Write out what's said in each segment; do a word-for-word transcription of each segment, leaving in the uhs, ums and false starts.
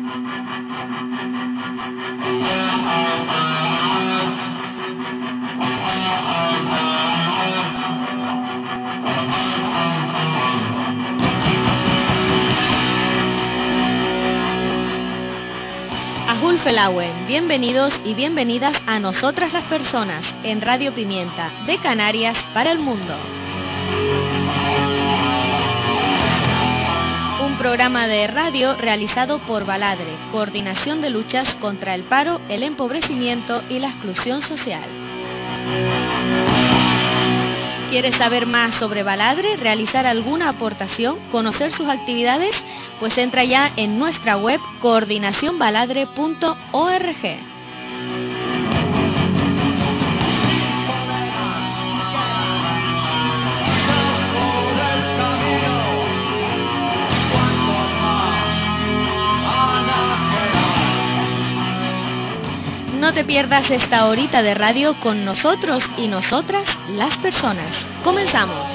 Ahul Felauen, bienvenidos y bienvenidas a Nosotras las Personas en Radio Pimienta, de Canarias para el mundo. Un programa de radio realizado por Baladre, Coordinación de Luchas contra el Paro, el Empobrecimiento y la Exclusión Social. ¿Quieres saber más sobre Baladre, realizar alguna aportación, conocer sus actividades? Pues entra ya en nuestra web coordinación baladre punto org. No te pierdas esta horita de radio con nosotros y nosotras, las personas. ¡Comenzamos!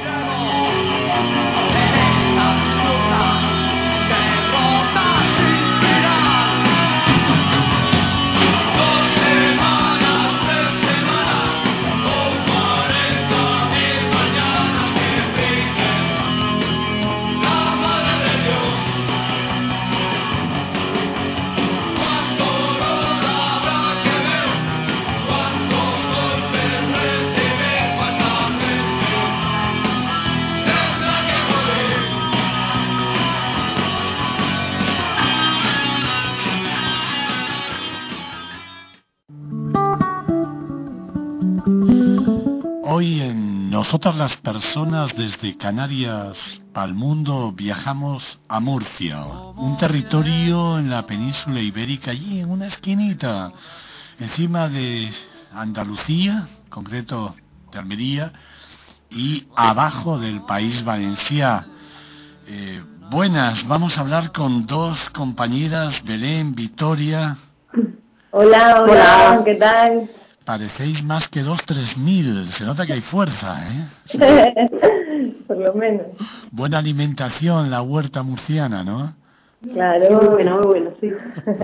Hoy en Nosotras las Personas, desde Canarias para el mundo, viajamos a Murcia, un territorio en la península ibérica, allí en una esquinita, encima de Andalucía, en concreto de Almería, y abajo del País Valencià. Eh, buenas, vamos a hablar con dos compañeras, Belén, Victoria. Hola, hola, hola. ¿Qué tal? Parecéis más que dos, tres mil. Se nota que hay fuerza, ¿eh? Sí. Por lo menos. Buena alimentación, la huerta murciana, ¿no? Claro, muy buena, muy buena, sí.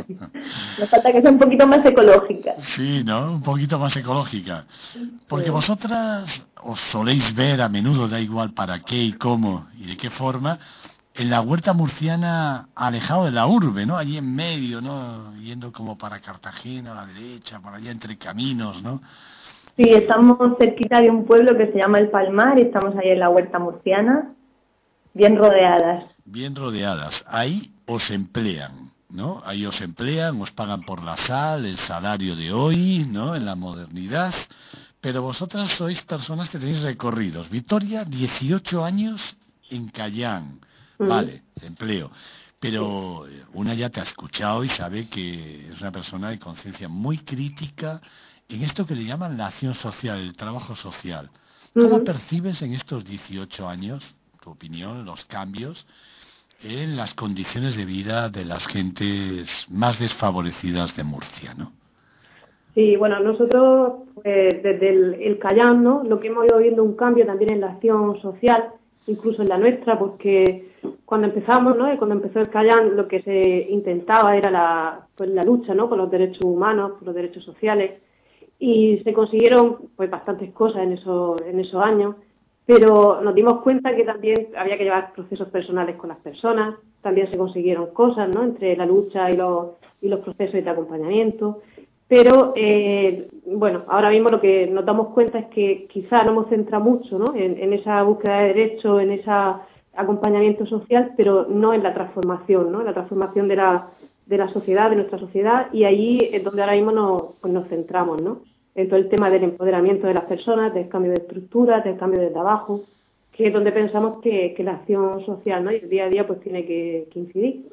Nos falta que sea un poquito más ecológica. Sí, ¿no? Un poquito más ecológica. Porque sí. Vosotras os soléis ver a menudo, da igual para qué y cómo y de qué forma, en la huerta murciana, alejado de la urbe, ¿no? Allí en medio, ¿no? Yendo como para Cartagena, a la derecha, por allá entre caminos, ¿no? Sí, estamos cerquita de un pueblo que se llama El Palmar y estamos ahí en la huerta murciana, bien rodeadas. Bien rodeadas. Ahí os emplean, ¿no? Ahí os emplean, os pagan por la sal, el salario de hoy, ¿no? En la modernidad. Pero vosotras sois personas que tenéis recorridos. Victoria, dieciocho años en Callán. Vale, empleo. Pero una ya te ha escuchado y sabe que es una persona de conciencia muy crítica en esto que le llaman la acción social, el trabajo social. ¿Cómo uh-huh. percibes en estos dieciocho años, tu opinión, los cambios en las condiciones de vida de las gentes más desfavorecidas de Murcia, ¿no? Sí, bueno, nosotros pues, desde el, el Callán, ¿no? Lo que hemos ido viendo un cambio también en la acción social, incluso en la nuestra, porque cuando empezamos, ¿no? Y cuando empezó el Callán, lo que se intentaba era la, pues, la lucha, ¿no? Por los derechos humanos, por los derechos sociales, y se consiguieron pues bastantes cosas en esos, en esos años, pero nos dimos cuenta que también había que llevar procesos personales con las personas, también se consiguieron cosas, ¿no? Entre la lucha y los, y los procesos de acompañamiento. Pero, eh, bueno, ahora mismo lo que nos damos cuenta es que quizá no hemos centrado mucho, ¿no? en, en esa búsqueda de derechos, en ese acompañamiento social, pero no en la transformación, ¿no? En la transformación de la, de la sociedad, de nuestra sociedad, y ahí es donde ahora mismo nos, pues nos centramos, ¿no? En todo el tema del empoderamiento de las personas, del cambio de estructuras, del cambio de trabajo, que es donde pensamos que, que la acción social, ¿no? Y el día a día pues tiene que, que incidir.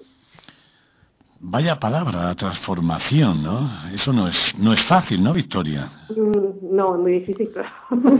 Vaya palabra, la transformación, ¿no? Eso no es no es fácil, ¿no, Victoria? Mm, no, es muy difícil, claro.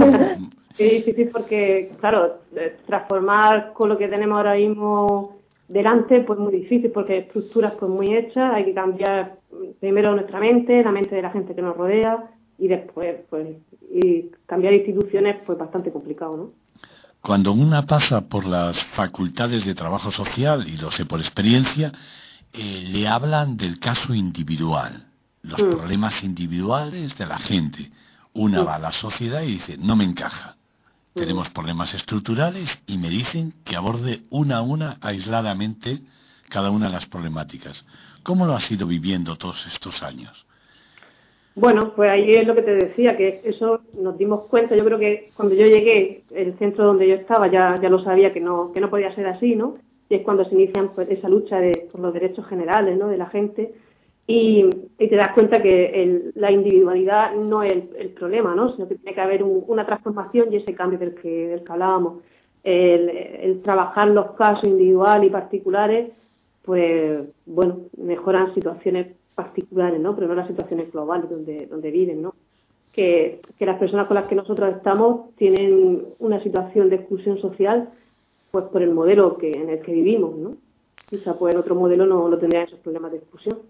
Es difícil porque, claro, transformar con lo que tenemos ahora mismo delante, pues muy difícil, porque hay estructuras pues muy hechas, hay que cambiar primero nuestra mente, la mente de la gente que nos rodea, y después, pues, y cambiar instituciones, pues bastante complicado, ¿no? Cuando una pasa por las facultades de trabajo social, y lo sé por experiencia, eh, le hablan del caso individual, los mm. problemas individuales de la gente. Una mm. va a la sociedad y dice, no me encaja. Mm. Tenemos problemas estructurales y me dicen que aborde una a una, aisladamente, cada una de las problemáticas. ¿Cómo lo has ido viviendo todos estos años? Bueno, pues ahí es lo que te decía, que eso nos dimos cuenta. Yo creo que cuando yo llegué, el centro donde yo estaba ya, ya lo sabía que no, que no podía ser así, ¿no? Y es cuando se inician pues esa lucha de, por los derechos generales, ¿no?, de la gente. Y, y te das cuenta que el, la individualidad no es el, el problema, ¿no?, sino que tiene que haber un, una transformación y ese cambio del que, del que hablábamos. El, el trabajar los casos individuales y particulares, pues, bueno, mejoran situaciones particulares, ¿no?, pero no las situaciones globales donde, donde viven, ¿no? Que, que las personas con las que nosotros estamos tienen una situación de exclusión social, pues por el modelo que en el que vivimos, ¿no? Quizá pues el otro modelo no, no tendría esos problemas de exclusión.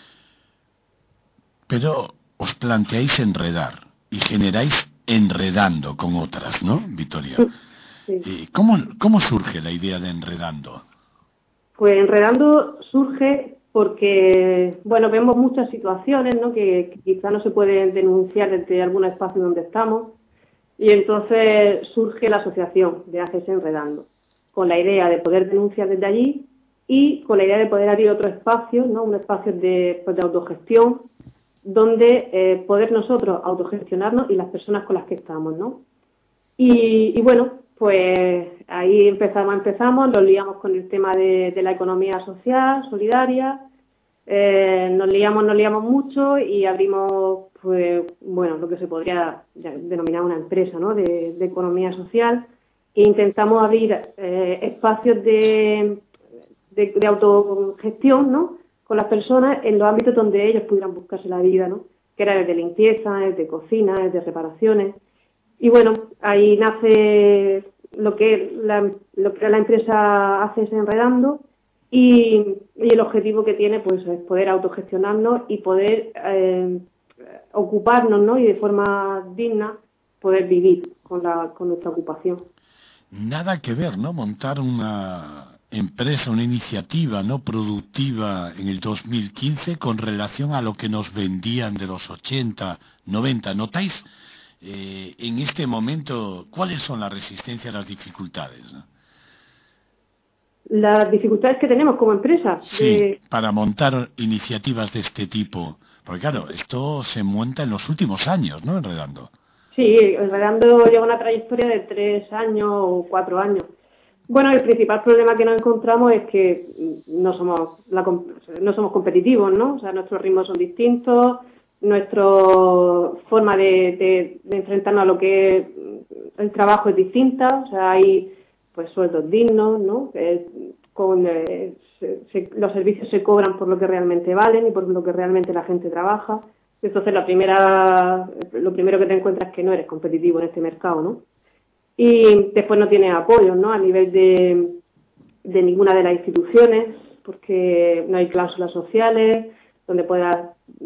Pero os planteáis enredar y generáis enredando con otras, ¿no, Victoria? Sí. ¿Cómo, ¿Cómo surge la idea de enredando? Pues enredando surge porque, bueno, vemos muchas situaciones, ¿no?, que, que quizá no se pueden denunciar desde algún espacio donde estamos, y entonces surge la asociación de Hacerse Enredando, con la idea de poder denunciar desde allí y con la idea de poder abrir otro espacio, ¿no?, un espacio de, pues, de autogestión, donde eh, poder nosotros autogestionarnos y las personas con las que estamos, ¿no? Y, y bueno, pues ahí empezamos, empezamos, nos liamos con el tema de, de la economía social, solidaria, eh, nos liamos, nos liamos mucho y abrimos, pues, bueno, lo que se podría denominar una empresa, ¿no?, de, de economía social, e intentamos abrir eh, espacios de, de, de autogestión, ¿no?, con las personas en los ámbitos donde ellos pudieran buscarse la vida, ¿no?, que era desde limpieza, desde cocina, desde reparaciones. Y bueno, ahí nace lo que la, lo que la empresa hace es Enredando, y, y el objetivo que tiene pues es poder autogestionarnos y poder eh, ocuparnos, ¿no?, y de forma digna poder vivir con, la, con nuestra ocupación. Nada que ver, ¿no?, montar una empresa, una iniciativa no productiva en el dos mil quince con relación a lo que nos vendían de los ochenta, noventa. ¿Notáis eh, en este momento cuáles son las resistencias, las dificultades, ¿no? Las dificultades que tenemos como empresa. Sí, de... para montar iniciativas de este tipo. Porque claro, esto se monta en los últimos años, ¿no?, Enredando. Sí, Enredando lleva una trayectoria de tres años o cuatro años. Bueno, el principal problema que nos encontramos es que no somos la, no somos competitivos, ¿no? O sea, nuestros ritmos son distintos, nuestra forma de, de, de enfrentarnos a lo que es el trabajo es distinta, o sea, hay pues sueldos dignos, ¿no? Eh, con, eh, se, se, los servicios se cobran por lo que realmente valen y por lo que realmente la gente trabaja. Entonces, la primera, lo primero que te encuentras es que no eres competitivo en este mercado, ¿no? Y después no tienes apoyo, ¿no?, a nivel de, de ninguna de las instituciones, porque no hay cláusulas sociales donde puedas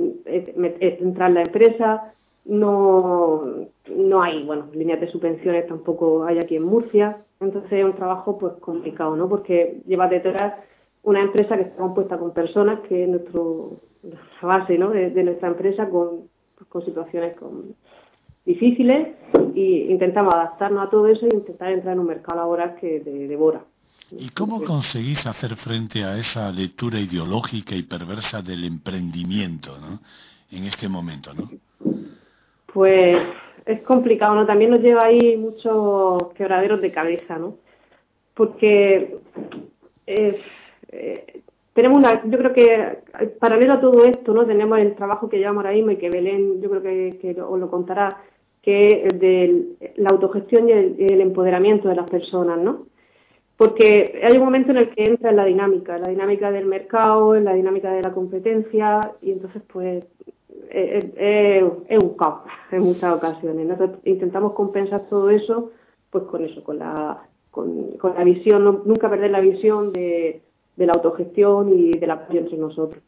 entrar la empresa, no, no hay, bueno, líneas de subvenciones tampoco hay aquí en Murcia. Entonces es un trabajo pues complicado, ¿no?, porque lleva detrás una empresa que está compuesta con personas, que es nuestro, nuestra base, ¿no?, de, de nuestra empresa, con, pues, con situaciones con, difíciles, y intentamos adaptarnos a todo eso e intentar entrar en un mercado laboral que te devora. ¿Y cómo conseguís hacer frente a esa lectura ideológica y perversa del emprendimiento, ¿no?, en este momento, ¿no? Pues es complicado, ¿no? También nos lleva ahí muchos quebraderos de cabeza, ¿no? Porque eh, eh, tenemos una, yo creo que paralelo a todo esto, ¿no?, tenemos el trabajo que llevamos ahora mismo y que Belén, yo creo que, que os lo contará, que es de la autogestión y el, el empoderamiento de las personas, ¿no? Porque hay un momento en el que entra en la dinámica, en la dinámica del mercado, en la dinámica de la competencia, y entonces pues es, es, es un caos en muchas ocasiones. Nosotros intentamos compensar todo eso pues con eso, con la, con, con la visión, no, nunca perder la visión de, de la autogestión y del apoyo entre nosotros.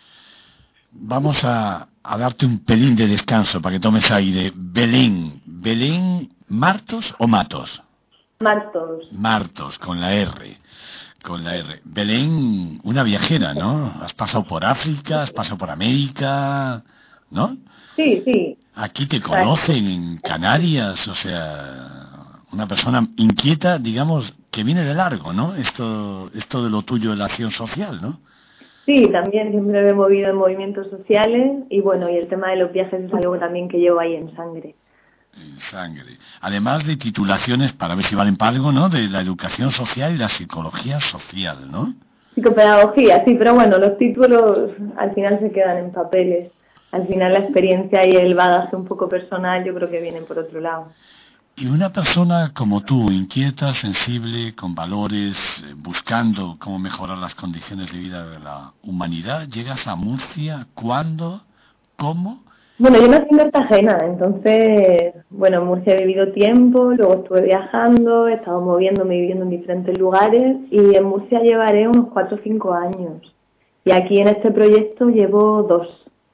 Vamos a, a darte un pelín de descanso para que tomes aire. Belén, Belén, ¿Martos o Matos? Martos. Martos, con la R. Con la R. Belén, una viajera, ¿no? Has pasado por África, has pasado por América, ¿no? Sí, sí. Aquí te conocen en Canarias, o sea, una persona inquieta, digamos, que viene de largo, ¿no? Esto, esto de lo tuyo de la acción social, ¿no? Sí, también siempre me he movido en movimientos sociales y bueno, y el tema de los viajes es algo también que llevo ahí en sangre. En sangre. Además de titulaciones, para ver si valen para algo, ¿no? De la educación social y la psicología social, ¿no? Psicopedagogía, sí, pero bueno, los títulos al final se quedan en papeles. Al final la experiencia y el bagaje un poco personal yo creo que vienen por otro lado. Y una persona como tú, inquieta, sensible, con valores, eh, buscando cómo mejorar las condiciones de vida de la humanidad, llegas a Murcia, ¿cuándo? ¿Cómo? Bueno, yo nací en Cartagena, entonces, bueno, en Murcia he vivido tiempo, luego estuve viajando, he estado moviéndome y viviendo en diferentes lugares y en Murcia llevaré unos cuatro o cinco años. Y aquí en este proyecto llevo dos.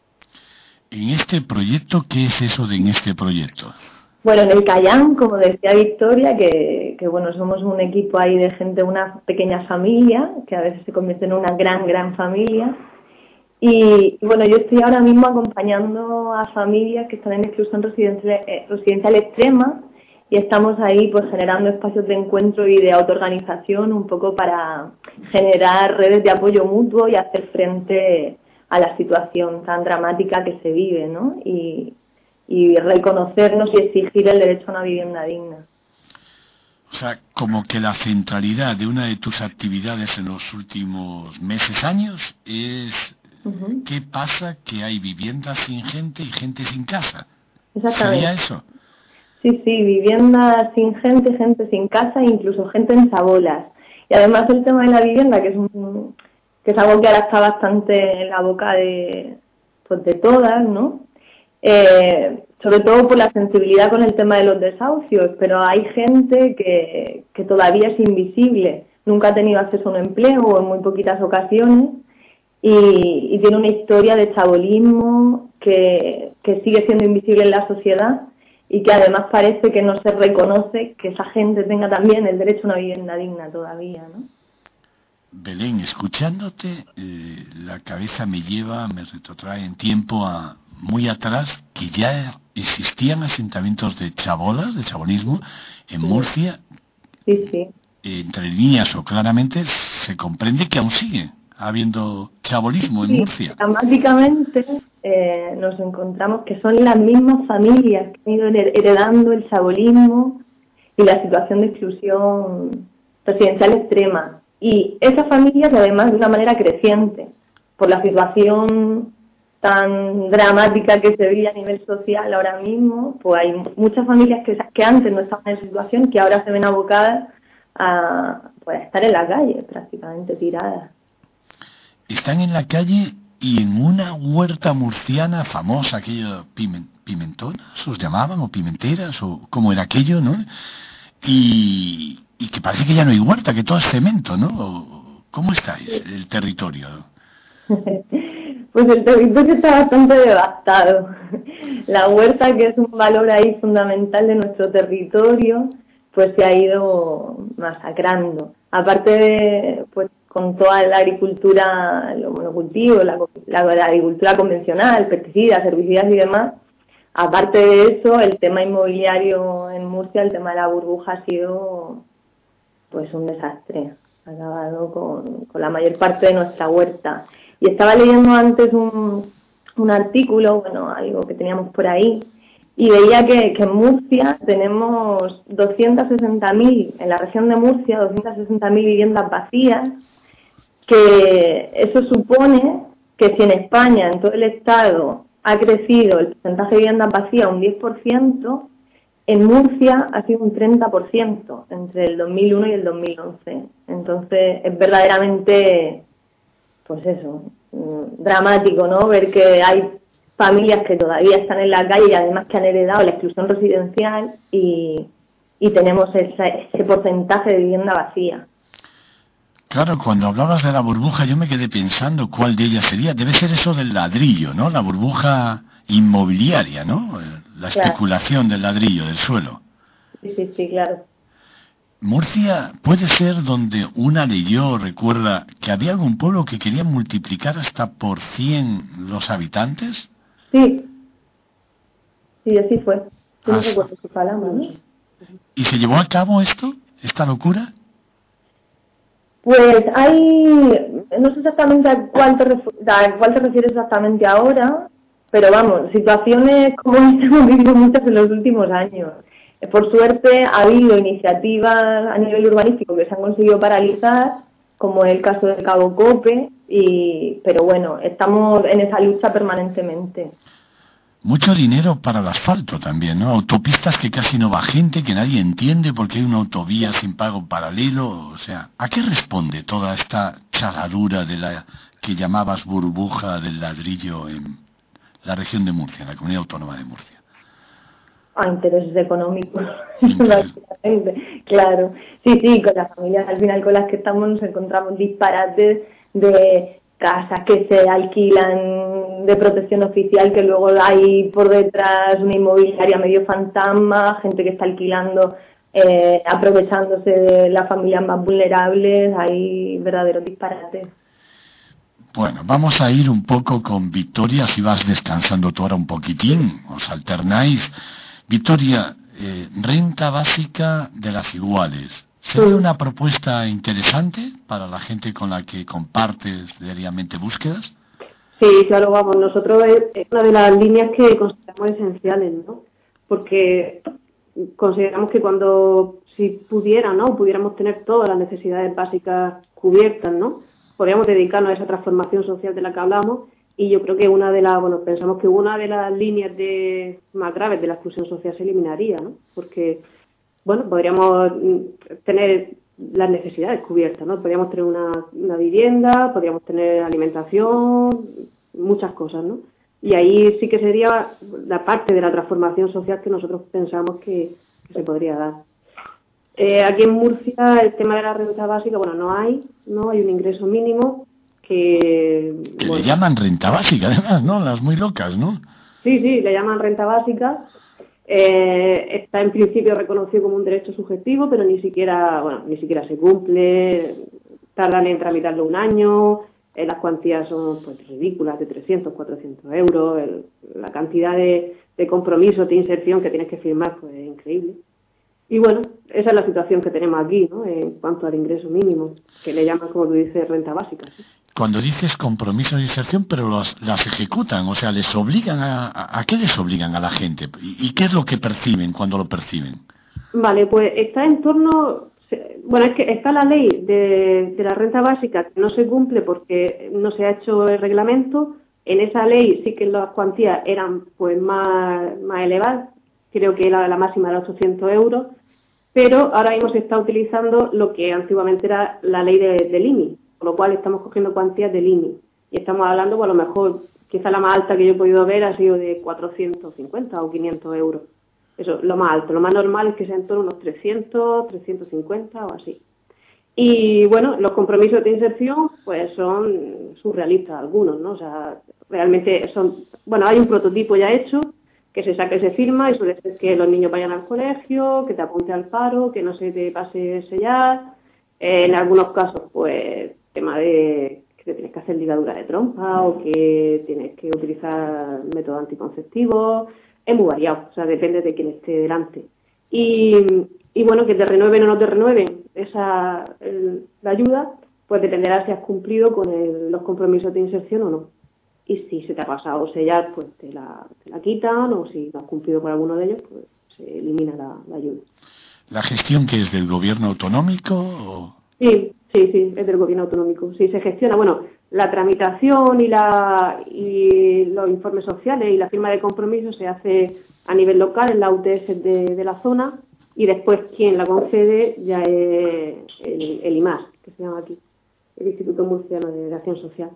En este proyecto, ¿qué es eso de en este proyecto? Bueno, en el Cayán, como decía Victoria, que, que bueno, somos un equipo ahí de gente, una pequeña familia, que a veces se convierte en una gran, gran familia. Y, y bueno, yo estoy ahora mismo acompañando a familias que están en exclusión residencial, eh, residencial extrema y estamos ahí pues generando espacios de encuentro y de autoorganización un poco para generar redes de apoyo mutuo y hacer frente a la situación tan dramática que se vive, ¿no? Y, y reconocernos y exigir el derecho a una vivienda digna. O sea, como que la centralidad de una de tus actividades en los últimos meses, años, es uh-huh. ¿Qué pasa? Que hay viviendas sin gente y gente sin casa. Exactamente. ¿Sería eso? Sí, sí, viviendas sin gente, gente sin casa e incluso gente en chabolas. Y además el tema de la vivienda, que es un, que es algo que ahora está bastante en la boca de, pues de todas, ¿no? Eh, sobre todo por la sensibilidad con el tema de los desahucios, pero hay gente que, que todavía es invisible, nunca ha tenido acceso a un empleo o en muy poquitas ocasiones y, y tiene una historia de chabolismo que, que sigue siendo invisible en la sociedad y que además parece que no se reconoce que esa gente tenga también el derecho a una vivienda digna todavía, ¿no? Belén, escuchándote, eh, la cabeza me lleva, me retrotrae en tiempo a muy atrás, que ya existían asentamientos de chabolas, de chabolismo, en Murcia. Sí, sí. Entre líneas o claramente se comprende que aún sigue habiendo chabolismo en sí, Murcia. Dramáticamente eh, nos encontramos que son las mismas familias que han ido heredando el chabolismo y la situación de exclusión residencial extrema. Y esas familias, además, de una manera creciente, por la situación tan dramática que se vive a nivel social ahora mismo, pues hay muchas familias que, que antes no estaban en esa situación, que ahora se ven abocadas a, pues, a estar en la calle, prácticamente tiradas. Están en la calle y en una huerta murciana famosa, aquello piment, pimentonas, os llamaban, o pimenteras, o como era aquello, ¿no? Y, y que parece que ya no hay huerta, que todo es cemento, ¿no? ¿Cómo estáis, el territorio? Pues el territorio está bastante devastado. La huerta, que es un valor ahí fundamental de nuestro territorio, pues se ha ido masacrando. Aparte de, pues con toda la agricultura, los monocultivos, la, la, la agricultura convencional, pesticidas, herbicidas y demás, aparte de eso, el tema inmobiliario en Murcia, el tema de la burbuja ha sido pues un desastre. Ha acabado con, con la mayor parte de nuestra huerta. Y estaba leyendo antes un, un artículo, bueno, algo que teníamos por ahí, y veía que, que en Murcia tenemos doscientos sesenta mil, en la región de Murcia, doscientos sesenta mil viviendas vacías, que eso supone que si en España, en todo el Estado, ha crecido el porcentaje de viviendas vacías un diez por ciento, en Murcia ha sido un treinta por ciento entre el dos mil uno y el dos mil once. Entonces es verdaderamente, pues eso, dramático, ¿no? Ver que hay familias que todavía están en la calle y además que han heredado la exclusión residencial y, y tenemos ese, ese porcentaje de vivienda vacía. Claro, cuando hablabas de la burbuja yo me quedé pensando cuál de ellas sería. Debe ser eso del ladrillo, ¿no? La burbuja inmobiliaria, ¿no? La especulación claro. del ladrillo, del suelo. Sí, sí, sí, claro. Murcia puede ser donde una leyó, recuerda, que había algún pueblo que quería multiplicar hasta por cien los habitantes. Sí, sí, así fue. Yo no Ah, recuerdo su palabra, ¿no? ¿Y se llevó a cabo esto, esta locura? Pues hay, no sé exactamente a cuál te, ref- a cuál te refieres exactamente ahora, pero vamos, situaciones como esta hemos vivido muchas en los últimos años. Por suerte ha habido iniciativas a nivel urbanístico que se han conseguido paralizar, como el caso del Cabo Cope, y, pero bueno, estamos en esa lucha permanentemente. Mucho dinero para el asfalto también, ¿no? Autopistas que casi no va gente, que nadie entiende porque hay una autovía sin pago paralelo. O sea, ¿a qué responde toda esta charadura de la que llamabas burbuja del ladrillo en la región de Murcia, en la comunidad autónoma de Murcia? A intereses económicos, Interés. básicamente, claro. Sí, sí, con las familias al final con las que estamos nos encontramos disparates de casas que se alquilan de protección oficial, que luego hay por detrás una inmobiliaria medio fantasma, gente que está alquilando, eh, aprovechándose de las familias más vulnerables, hay verdaderos disparates. Bueno, vamos a ir un poco con Victoria, si vas descansando tú ahora un poquitín, os alternáis. Victoria, eh, renta básica de las iguales. ¿Sería una propuesta interesante para la gente con la que compartes diariamente búsquedas? Sí, claro, vamos, nosotros es es una de las líneas que consideramos esenciales, ¿no? Porque consideramos que cuando, si pudiera, ¿no? Pudiéramos tener todas las necesidades básicas cubiertas, ¿no? Podríamos dedicarnos a esa transformación social de la que hablamos, y yo creo que una de las, bueno, pensamos que una de las líneas de más graves de la exclusión social se eliminaría, ¿no? Porque, bueno, podríamos tener las necesidades cubiertas, ¿no? Podríamos tener una, una vivienda, podríamos tener alimentación, muchas cosas, ¿no? Y ahí sí que sería la parte de la transformación social que nosotros pensamos que, que se podría dar. Eh, aquí en Murcia el tema de la renta básica, bueno, no hay, no hay un ingreso mínimo que... Que bueno, le llaman renta básica, además, ¿no? Las muy locas, ¿no? Sí, sí, le llaman renta básica. Eh, está en principio reconocido como un derecho subjetivo, pero ni siquiera, bueno, ni siquiera se cumple. Tardan en tramitarlo un año. Eh, las cuantías son pues ridículas, de trescientos, cuatrocientos euros. El, la cantidad de, de compromisos de inserción que tienes que firmar pues es increíble. Y bueno, esa es la situación que tenemos aquí, ¿no? En cuanto al ingreso mínimo, que le llaman, como tú dices, renta básica, ¿sí? Cuando dices compromiso de inserción, pero los, las ejecutan, o sea, les obligan a, a... ¿A qué les obligan a la gente? ¿Y, y qué es lo que perciben cuando lo perciben? Vale, pues está en torno... Bueno, es que está la ley de, de la renta básica que no se cumple porque no se ha hecho el reglamento. En esa ley sí que las cuantías eran pues más, más elevadas, creo que la, la máxima era ochocientos euros, pero ahora mismo se está utilizando lo que antiguamente era la ley de, del I M I, por lo cual estamos cogiendo cuantías del I M I. Y estamos hablando, pues a lo mejor, quizá la más alta que yo he podido ver ha sido de cuatrocientos cincuenta o quinientos euros. Eso, lo más alto. Lo más normal es que sea en torno a unos trescientos, trescientos cincuenta o así. Y bueno, los compromisos de inserción pues son surrealistas algunos, ¿no? O sea, realmente son... Bueno, hay un prototipo ya hecho que se saca y se firma, y suele ser que los niños vayan al colegio, que te apunte al paro, que no se te pase sellar. Eh, en algunos casos, pues, tema de que te tienes que hacer ligadura de trompa o que tienes que utilizar métodos anticonceptivos. Es muy variado, o sea, depende de quién esté delante. Y, y bueno, que te renueven o no te renueven esa el, la ayuda, pues dependerá si has cumplido con el, los compromisos de inserción o no. Y si se te ha pasado sellar, pues te la, te la quitan, o si no has cumplido con alguno de ellos, pues se elimina la, la ayuda. ¿La gestión que es del gobierno autonómico o...? Sí, sí, sí, es del gobierno autonómico. Sí, se gestiona, bueno, la tramitación y, la, y los informes sociales y la firma de compromiso se hace a nivel local en la U T S de, de la zona, y después quien la concede ya es el, el I M A S, que se llama aquí, el Instituto Murciano de Acción Social.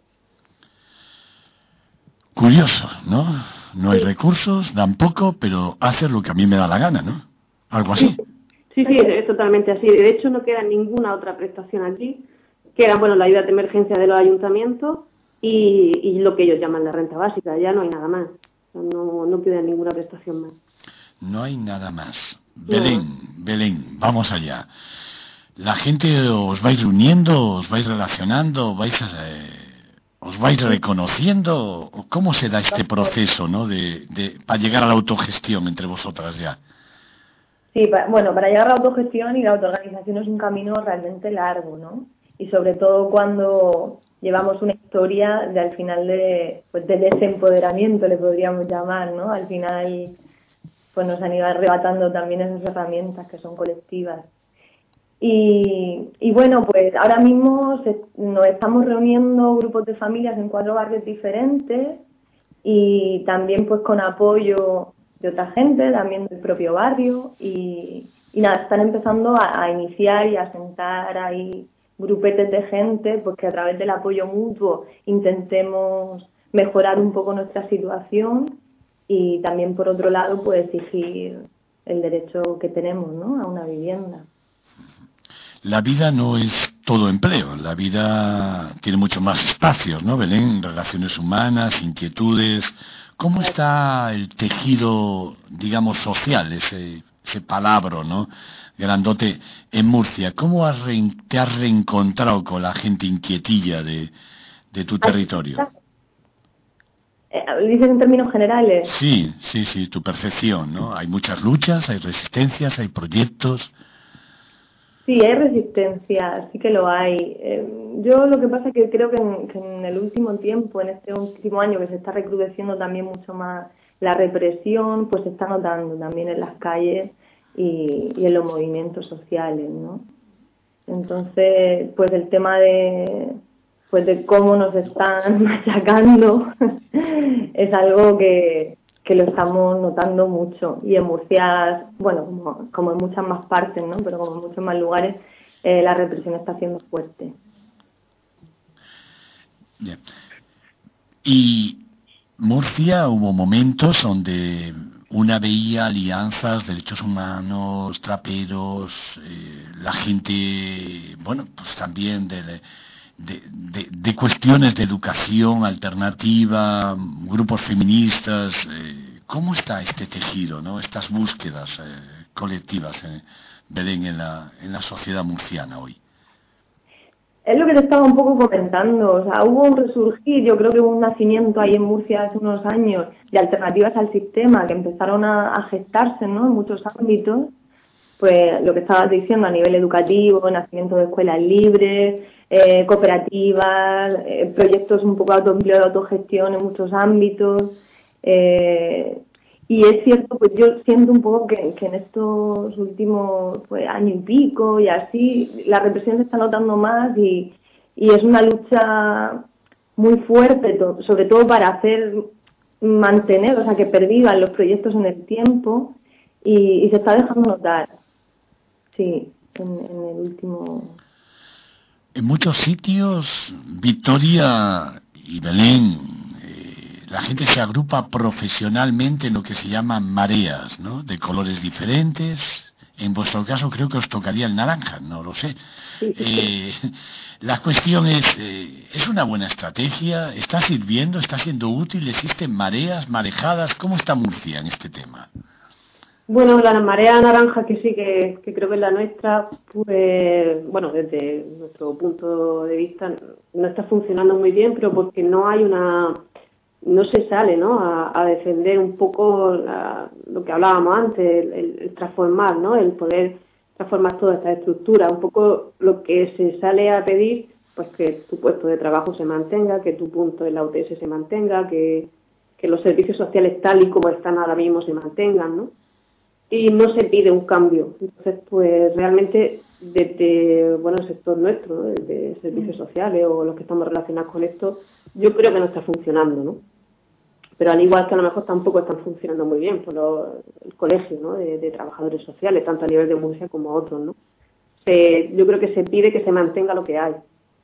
Curioso, ¿no? No hay recursos, dan poco, pero haces lo que a mí me da la gana, ¿no? Algo así. Sí, sí, es totalmente así. De hecho, no queda ninguna otra prestación aquí. Quedan, bueno, la ayuda de emergencia de los ayuntamientos y, y lo que ellos llaman la renta básica. Ya no hay nada más. No, no queda ninguna prestación más. No hay nada más. Belén, no. Belén, vamos allá. la gente os vais reuniendo, os vais relacionando, vais eh, os vais reconociendo. ¿Cómo se da este proceso, ¿no? de, de para llegar a la autogestión entre vosotras ya? Sí, pa, bueno, para llegar a la autogestión y la autoorganización es un camino realmente largo, ¿no? Y sobre todo cuando llevamos una historia de al final de, pues de desempoderamiento, le podríamos llamar, ¿no? Al final pues nos han ido arrebatando también esas herramientas que son colectivas. Y, y bueno, pues ahora mismo se, nos estamos reuniendo grupos de familias en cuatro barrios diferentes y también pues con apoyo de otra gente, también del propio barrio y, y nada, están empezando a, a iniciar y a sentar ahí grupetes de gente pues que a través del apoyo mutuo intentemos mejorar un poco nuestra situación y también por otro lado pues exigir el derecho que tenemos, ¿no? A una vivienda. La vida no es todo empleo, la vida tiene mucho más espacios, ¿no, Belén? Relaciones humanas, inquietudes. ¿Cómo está el tejido, digamos, social, ese, ese palabra, ¿no? Grandote en Murcia? ¿Cómo has re, te has reencontrado con la gente inquietilla de, de tu territorio? ¿Dices en términos generales? Sí, sí, sí, tu percepción, ¿no? Hay muchas luchas, hay resistencias, hay proyectos. Sí, hay resistencia, sí que lo hay. Eh, yo lo que pasa es que creo que en, que en el último tiempo, en este último año que se está recrudeciendo también mucho más la represión, pues se está notando también en las calles y, y en los movimientos sociales, ¿no? Entonces, pues el tema de pues de cómo nos están machacando es algo que, que lo estamos notando mucho. Y en Murcia, bueno, como, como en muchas más partes, ¿no? Pero como en muchos más lugares, eh, la represión está siendo fuerte. Bien. Y Murcia hubo momentos donde una veía alianzas, derechos humanos, traperos, eh, la gente, bueno, pues también de, de, de, de cuestiones de educación alternativa, grupos feministas. Eh, ¿Cómo está este tejido, no? Estas búsquedas eh, colectivas, eh, Belén, en la, en la sociedad murciana hoy? Es lo que te estaba un poco comentando, o sea, hubo un resurgir, yo creo que hubo un nacimiento ahí en Murcia hace unos años de alternativas al sistema que empezaron a, a gestarse, ¿no? En muchos ámbitos, pues lo que estabas diciendo a nivel educativo, nacimiento de escuelas libres, eh, cooperativas, eh, proyectos un poco autoempleo de autogestión en muchos ámbitos, eh, y es cierto, pues yo siento un poco que, que en estos últimos pues, año y pico y así, la represión se está notando más y, y es una lucha muy fuerte, to- sobre todo para hacer mantener, o sea, que pervivan los proyectos en el tiempo y, y se está dejando notar, sí, en, en el último... En muchos sitios, Victoria y Belén, la gente se agrupa profesionalmente en lo que se llaman mareas, ¿no? De colores diferentes. En vuestro caso creo que os tocaría el naranja, no lo sé. Eh, la cuestión es, eh, ¿es una buena estrategia? ¿Está sirviendo? ¿Está siendo útil? ¿Existen mareas, marejadas? ¿Cómo está Murcia en este tema? Bueno, la marea naranja, que sí, que, que creo que es la nuestra, pues, bueno, desde nuestro punto de vista no está funcionando muy bien, pero porque no hay una... no se sale, ¿no? A, a defender un poco la, lo que hablábamos antes, el, el, el transformar, ¿no? El poder transformar toda esta estructura. Un poco lo que se sale a pedir, pues que tu puesto de trabajo se mantenga, que tu punto en la U T S se mantenga, que, que los servicios sociales tal y como están ahora mismo se mantengan, ¿no? Y no se pide un cambio. Entonces, pues realmente desde, bueno, el sector nuestro, ¿no? Desde servicios sociales o los que estamos relacionados con esto, yo creo que no está funcionando, ¿no? Pero al igual que a lo mejor tampoco están funcionando muy bien por los, el colegio, ¿no? de, de trabajadores sociales, tanto a nivel de Murcia como a otros, ¿no? Se, yo creo que se pide que se mantenga lo que hay.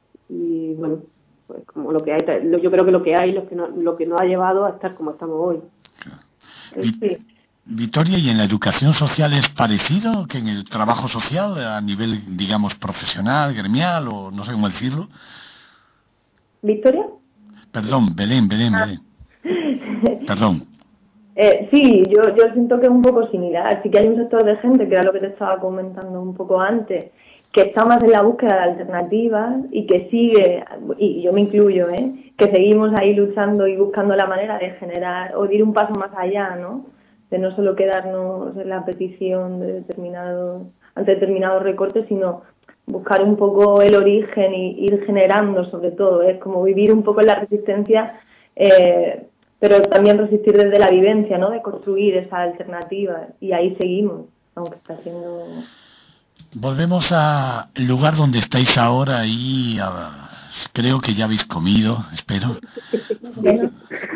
Y bueno, pues como lo que hay, yo creo que lo que hay, lo que no, lo que nos ha llevado a estar como estamos hoy. Claro. Sí. Victoria, ¿y en la educación social es parecido que en el trabajo social a nivel, digamos, profesional, gremial o no sé cómo decirlo? ¿Victoria? Perdón, Belén, Belén, ah. Belén. Perdón. Eh, sí, yo, yo siento que es un poco similar. Sí que hay un sector de gente, que era lo que te estaba comentando un poco antes, que está más en la búsqueda de alternativas y que sigue, y yo me incluyo, ¿eh? que seguimos ahí luchando y buscando la manera de generar o de ir un paso más allá, ¿no? De no solo quedarnos en la petición de determinados, ante determinados recortes, sino buscar un poco el origen y ir generando, sobre todo, es como vivir un poco en la resistencia, eh, pero también resistir desde la vivencia, ¿no? De construir esa alternativa, y ahí seguimos, aunque está siendo... Volvemos al lugar donde estáis ahora y a, creo que ya habéis comido, espero. Bueno.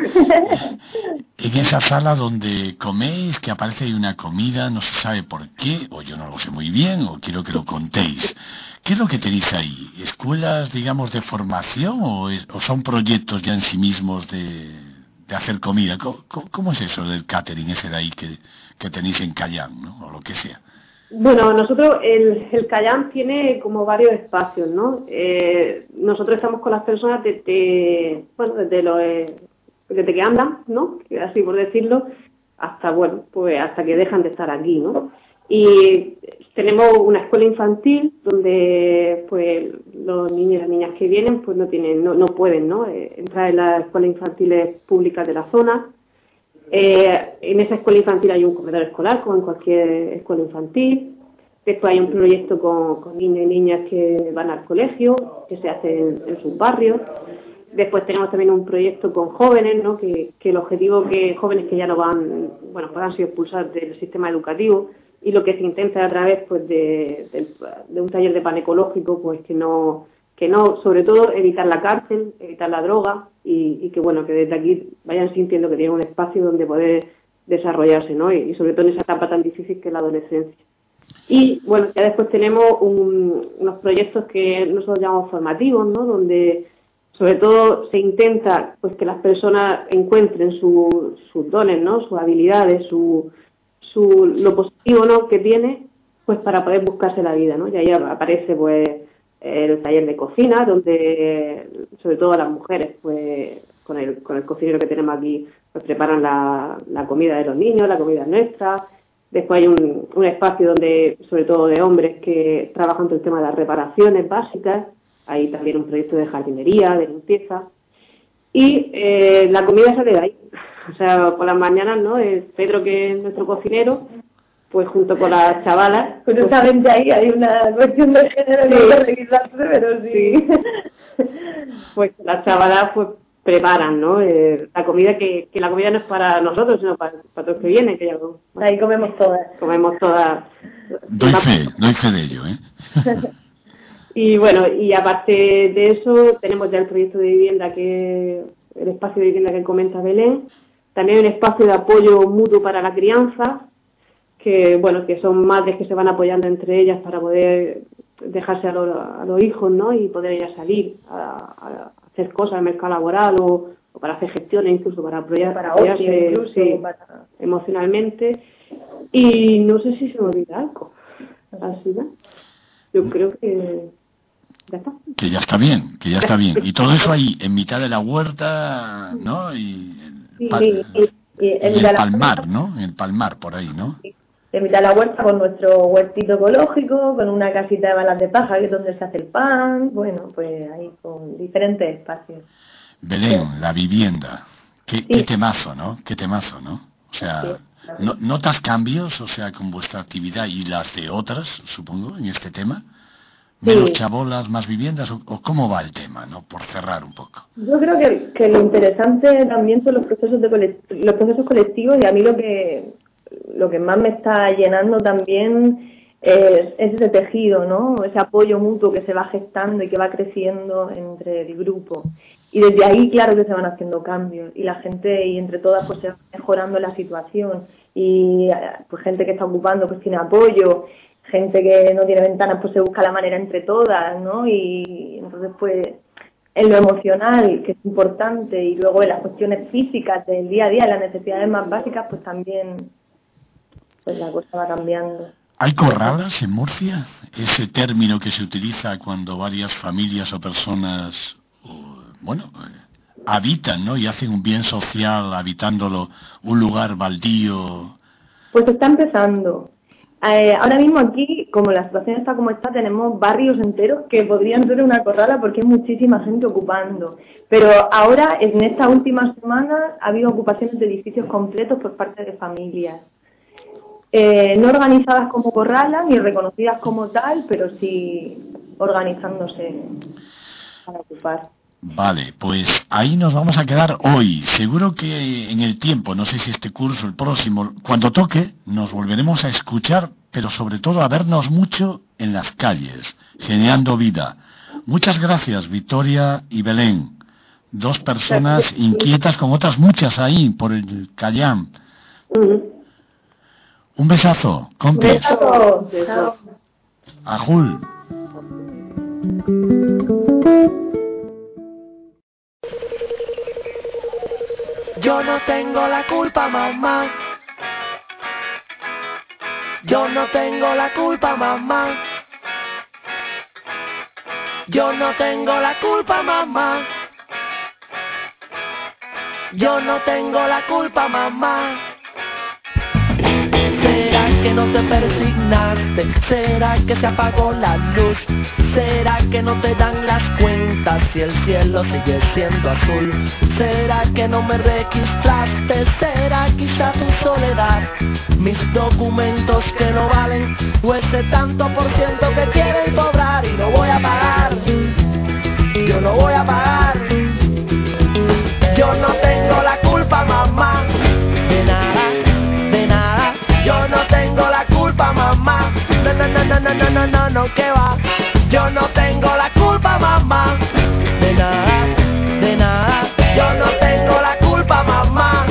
En esa sala donde coméis, que aparece ahí una comida, no se sabe por qué, o yo no lo sé muy bien, o quiero que lo contéis. ¿Qué es lo que tenéis ahí? ¿Escuelas, digamos, de formación o, es, o son proyectos ya en sí mismos de, de hacer comida? ¿Cómo, cómo es eso del catering ese de ahí que, que tenéis en Callán, ¿no? O lo que sea. Bueno, nosotros, el, el Callán tiene como varios espacios, ¿no? Eh, nosotros estamos con las personas desde, bueno, desde los, eh, desde que andan, ¿no? Así por decirlo, hasta, bueno, pues hasta que dejan de estar aquí, ¿no? Y tenemos una escuela infantil donde, pues, los niños y las niñas que vienen, pues no tienen, no, no pueden, ¿no? Eh, entrar en las escuelas infantiles públicas de la zona. Eh, en esa escuela infantil hay un comedor escolar, como en cualquier escuela infantil. Después hay un proyecto con, con niños y niñas que van al colegio, que se hace en, en sus barrios. Después tenemos también un proyecto con jóvenes, ¿no? que, que el objetivo que jóvenes que ya no van, bueno, pues han sido expulsados del sistema educativo, y lo que se intenta a través, pues, de, de, de un taller de pan ecológico, pues que no, que no, sobre todo evitar la cárcel, evitar la droga, y, y que bueno, que desde aquí vayan sintiendo que tienen un espacio donde poder desarrollarse, ¿no? Y, y sobre todo en esa etapa tan difícil que es la adolescencia. Y bueno, ya después tenemos un, unos proyectos que nosotros llamamos formativos, ¿no? Donde sobre todo se intenta, pues, que las personas encuentren su, sus dones, ¿no? Sus habilidades, su, su lo positivo, ¿no? que tiene, pues para poder buscarse la vida, ¿no? Y ahí aparece, pues, el taller de cocina, donde sobre todo las mujeres, pues con el, con el cocinero que tenemos aquí, pues preparan la, la comida de los niños, la comida nuestra. Después hay un, un espacio donde, sobre todo de hombres, que trabajan todo el tema de las reparaciones básicas. Hay también un proyecto de jardinería, de limpieza. Y eh, la comida sale de ahí. O sea, por las mañanas, ¿no? Es Pedro, que es nuestro cocinero, pues junto con las chavalas. Curiosamente pues, ahí hay una cuestión de género, sí, no revisarse, pero sí. sí. Pues las chavalas pues preparan, ¿no? Eh, la comida que, que la comida no es para nosotros, sino para, para todos los que vienen, que ya bueno, ahí comemos todas. Comemos todas. Doy fe, doy fe de ello, ¿eh? Y bueno, y aparte de eso, tenemos ya el proyecto de vivienda, que el espacio de vivienda que comenta Belén. También hay un espacio de apoyo mutuo para la crianza, que bueno, que son madres que se van apoyando entre ellas para poder dejarse a, lo, a los hijos, ¿no? Y poder ya salir a, a hacer cosas en el mercado laboral, o, o para hacer gestiones, incluso para apoyar, para apoyarse incluso, sí, para... emocionalmente. Y no sé si se me olvida algo. Así, ¿no? Yo creo que ya está. Que ya está bien, que ya está bien. Y todo eso ahí, en mitad de la huerta, ¿no? Y sí, pa- sí, y, y en el palmar, ¿no? En el palmar, por ahí, ¿no? Sí. En mitad de la huerta, con nuestro huertito ecológico, con una casita de balas de paja, que es donde se hace el pan, bueno, pues ahí con diferentes espacios. Belén, Sí. la vivienda. Qué, Sí. qué temazo, ¿no? Qué temazo, ¿no? O sea, Sí. ¿no- ¿notas cambios, o sea, con vuestra actividad y las de otras, supongo, en este tema? ¿Menos Sí. chabolas, más viviendas? ¿O, o cómo va el tema, no? Por cerrar un poco. Yo creo que, que lo interesante también son los procesos de colect- los procesos colectivos, y a mí lo que lo que más me está llenando también es, es ese tejido, ¿no? Ese apoyo mutuo que se va gestando y que va creciendo entre el grupo. Y desde ahí, claro que se van haciendo cambios, y la gente, y entre todas, pues se va mejorando la situación. Y pues gente que está ocupando, pues tiene apoyo. Gente que no tiene ventanas, pues se busca la manera entre todas, ¿no? Y entonces, pues, en lo emocional, que es importante, y luego en las cuestiones físicas del día a día, en las necesidades más básicas, pues también, pues la cosa va cambiando. ¿Hay corralas en Murcia? Ese término que se utiliza cuando varias familias o personas, o, bueno, eh, habitan, ¿no? Y hacen un bien social habitándolo, un lugar baldío. Pues está empezando. Eh, ahora mismo aquí como la situación está como está, tenemos barrios enteros que podrían ser una corrala porque hay muchísima gente ocupando. Pero ahora, en estas últimas semanas, ha habido ocupaciones de edificios completos por parte de familias. Eh, no organizadas como corrala, ni reconocidas como tal, pero sí organizándose para ocupar. Vale, pues ahí nos vamos a quedar hoy. Seguro que en el tiempo, no sé si este curso, el próximo, cuando toque, nos volveremos a escuchar, pero sobre todo a vernos mucho en las calles, generando vida. Muchas gracias, Victoria y Belén, dos personas inquietas con otras muchas ahí por el Cayam. Un besazo, compis. Un besazo. Besazo. Ajul. Yo no tengo la culpa, mamá. Yo no tengo la culpa, mamá. Yo no tengo la culpa, mamá. Yo no tengo la culpa, mamá. ¿Será que no te persignaste? ¿Será que se apagó la luz? ¿Será que no te dan las cuentas si el cielo sigue siendo azul? ¿Será que no me registraste? ¿Será quizá tu soledad? Mis documentos que no valen, o ese tanto por ciento que quieren cobrar. Y no voy a pagar, yo no voy a pagar. Yo no tengo la culpa, mamá, de nada, de nada. Yo no tengo la culpa, mamá. No, no, no, no, no, no, no, no, no, que va. Yo no tengo la culpa, mamá, de nada, de nada. Yo no tengo la culpa, mamá.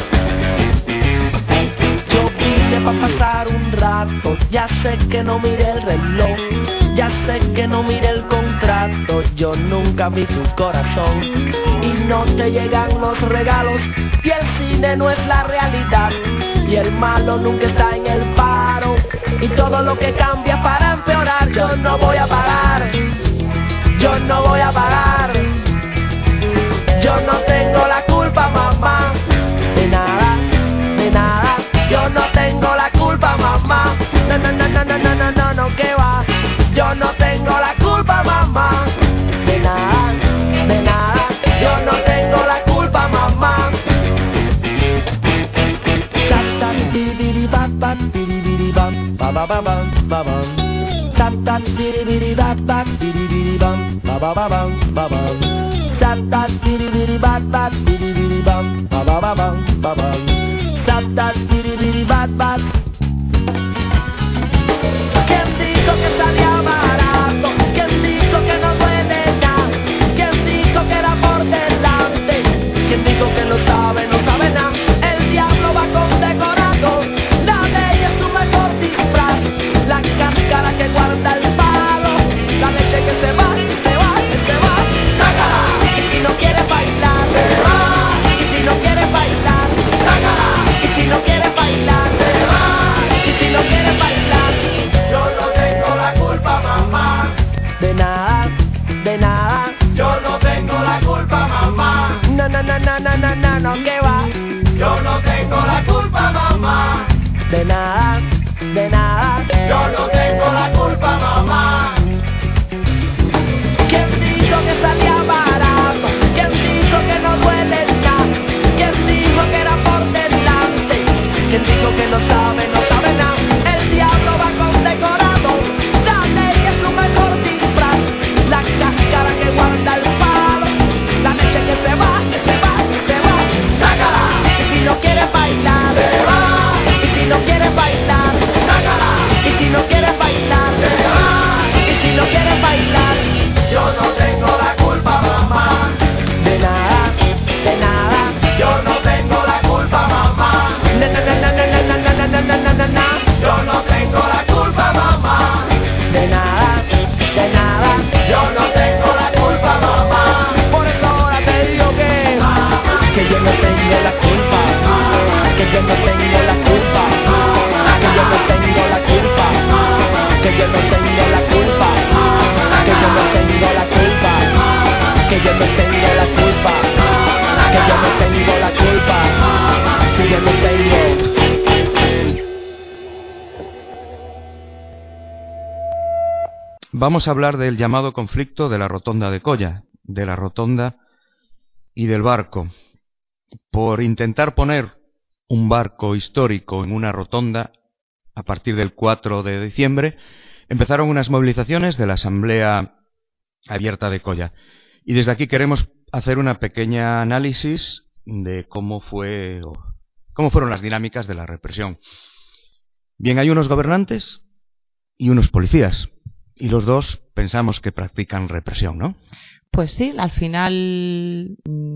Yo vine pa' pasar un rato. Ya sé que no miré el reloj, ya sé que no miré el contrato. Yo nunca vi tu corazón y no te llegan los regalos. Y el cine no es la realidad, y el malo nunca está en el paro, y todo lo que cambia para empeorar. Yo no voy a pagar, yo no voy a pagar. Yo no tengo la culpa, mamá, de nada, de nada. Yo no tengo la culpa, mamá. No, no, no, no, no, no, no, no, no, que va. Yo no tengo la culpa, mamá, de nada, de nada. Yo no tengo la culpa, mamá. Ba ba ba ba ba ba. Tap tap bidi bidi bap bap bidi bidi bum. Ba ba ba ba ba ba. Tap tap bidi bidi bap bap bidi bidi bum. Ba ba ba ba ba ba. Tap tap bidi bidi bap bap. ¿Quién dijo que salía barato? ¿Quién dijo que no duele nada? ¿Quién dijo que era por delante? ¿Quién dijo que lo sabe, no sabe nada? El diablo va condecorado. La ley es su mejor disfraz. La cáscara que guarda el palo, la leche que se va, se va, se va. ¡Sácala! Y si no quieres bailar, se va. Y si no quieres bailar, sácala. Y si no quieres bailar, se va. Y si no quieres bailar, yo no tengo la culpa, mamá. De nada, de nada. Yo no tengo la culpa, mamá. No, no, no, no, no, no, no, no, que va. Yo no tengo la culpa, mamá. De nada, de nada. Yo no tengo la culpa, mamá. ¿Quién dijo que salía barato? ¿Quién dijo que no duele nada? ¿Quién dijo que era por delante? ¿Quién dijo que no sabe, no sabe nada? El diablo va condecorado. La ley es su mejor disfraz. La cáscara que guarda el palo, la leche que se va, que se va, que se va. Sácala. Y si no quieres bailar, se va. Y si no quieres bailar, sácala. Y si no quieres bailar, se va. Y si no quieres bailar, yo no tengo la culpa, mamá. De nada, de nada. Yo no tengo la culpa, mamá. Na na na na na na na na na na na na. Yo no tengo la culpa, mamá. De nada, de nada. Yo no tengo la culpa, mamá. Por eso ahora te digo que que yo no tengo la culpa, que yo no tengo la culpa, que yo no tengo la culpa, que yo no tengo la culpa, que yo no tengo la culpa, que yo no tengo la culpa, que yo no tengo la culpa, que yo no tengo. vamos a hablar del llamado conflicto de la Rotonda de Colla, de la Rotonda y del barco. Por intentar poner un barco histórico en una rotonda, a partir del cuatro de diciembre, empezaron unas movilizaciones de la Asamblea Abierta de Colla. Y desde aquí queremos hacer una pequeña análisis de cómo fue, cómo fueron las dinámicas de la represión. Bien, hay unos gobernantes y unos policías, y los dos pensamos que practican represión, ¿no? Pues sí, al final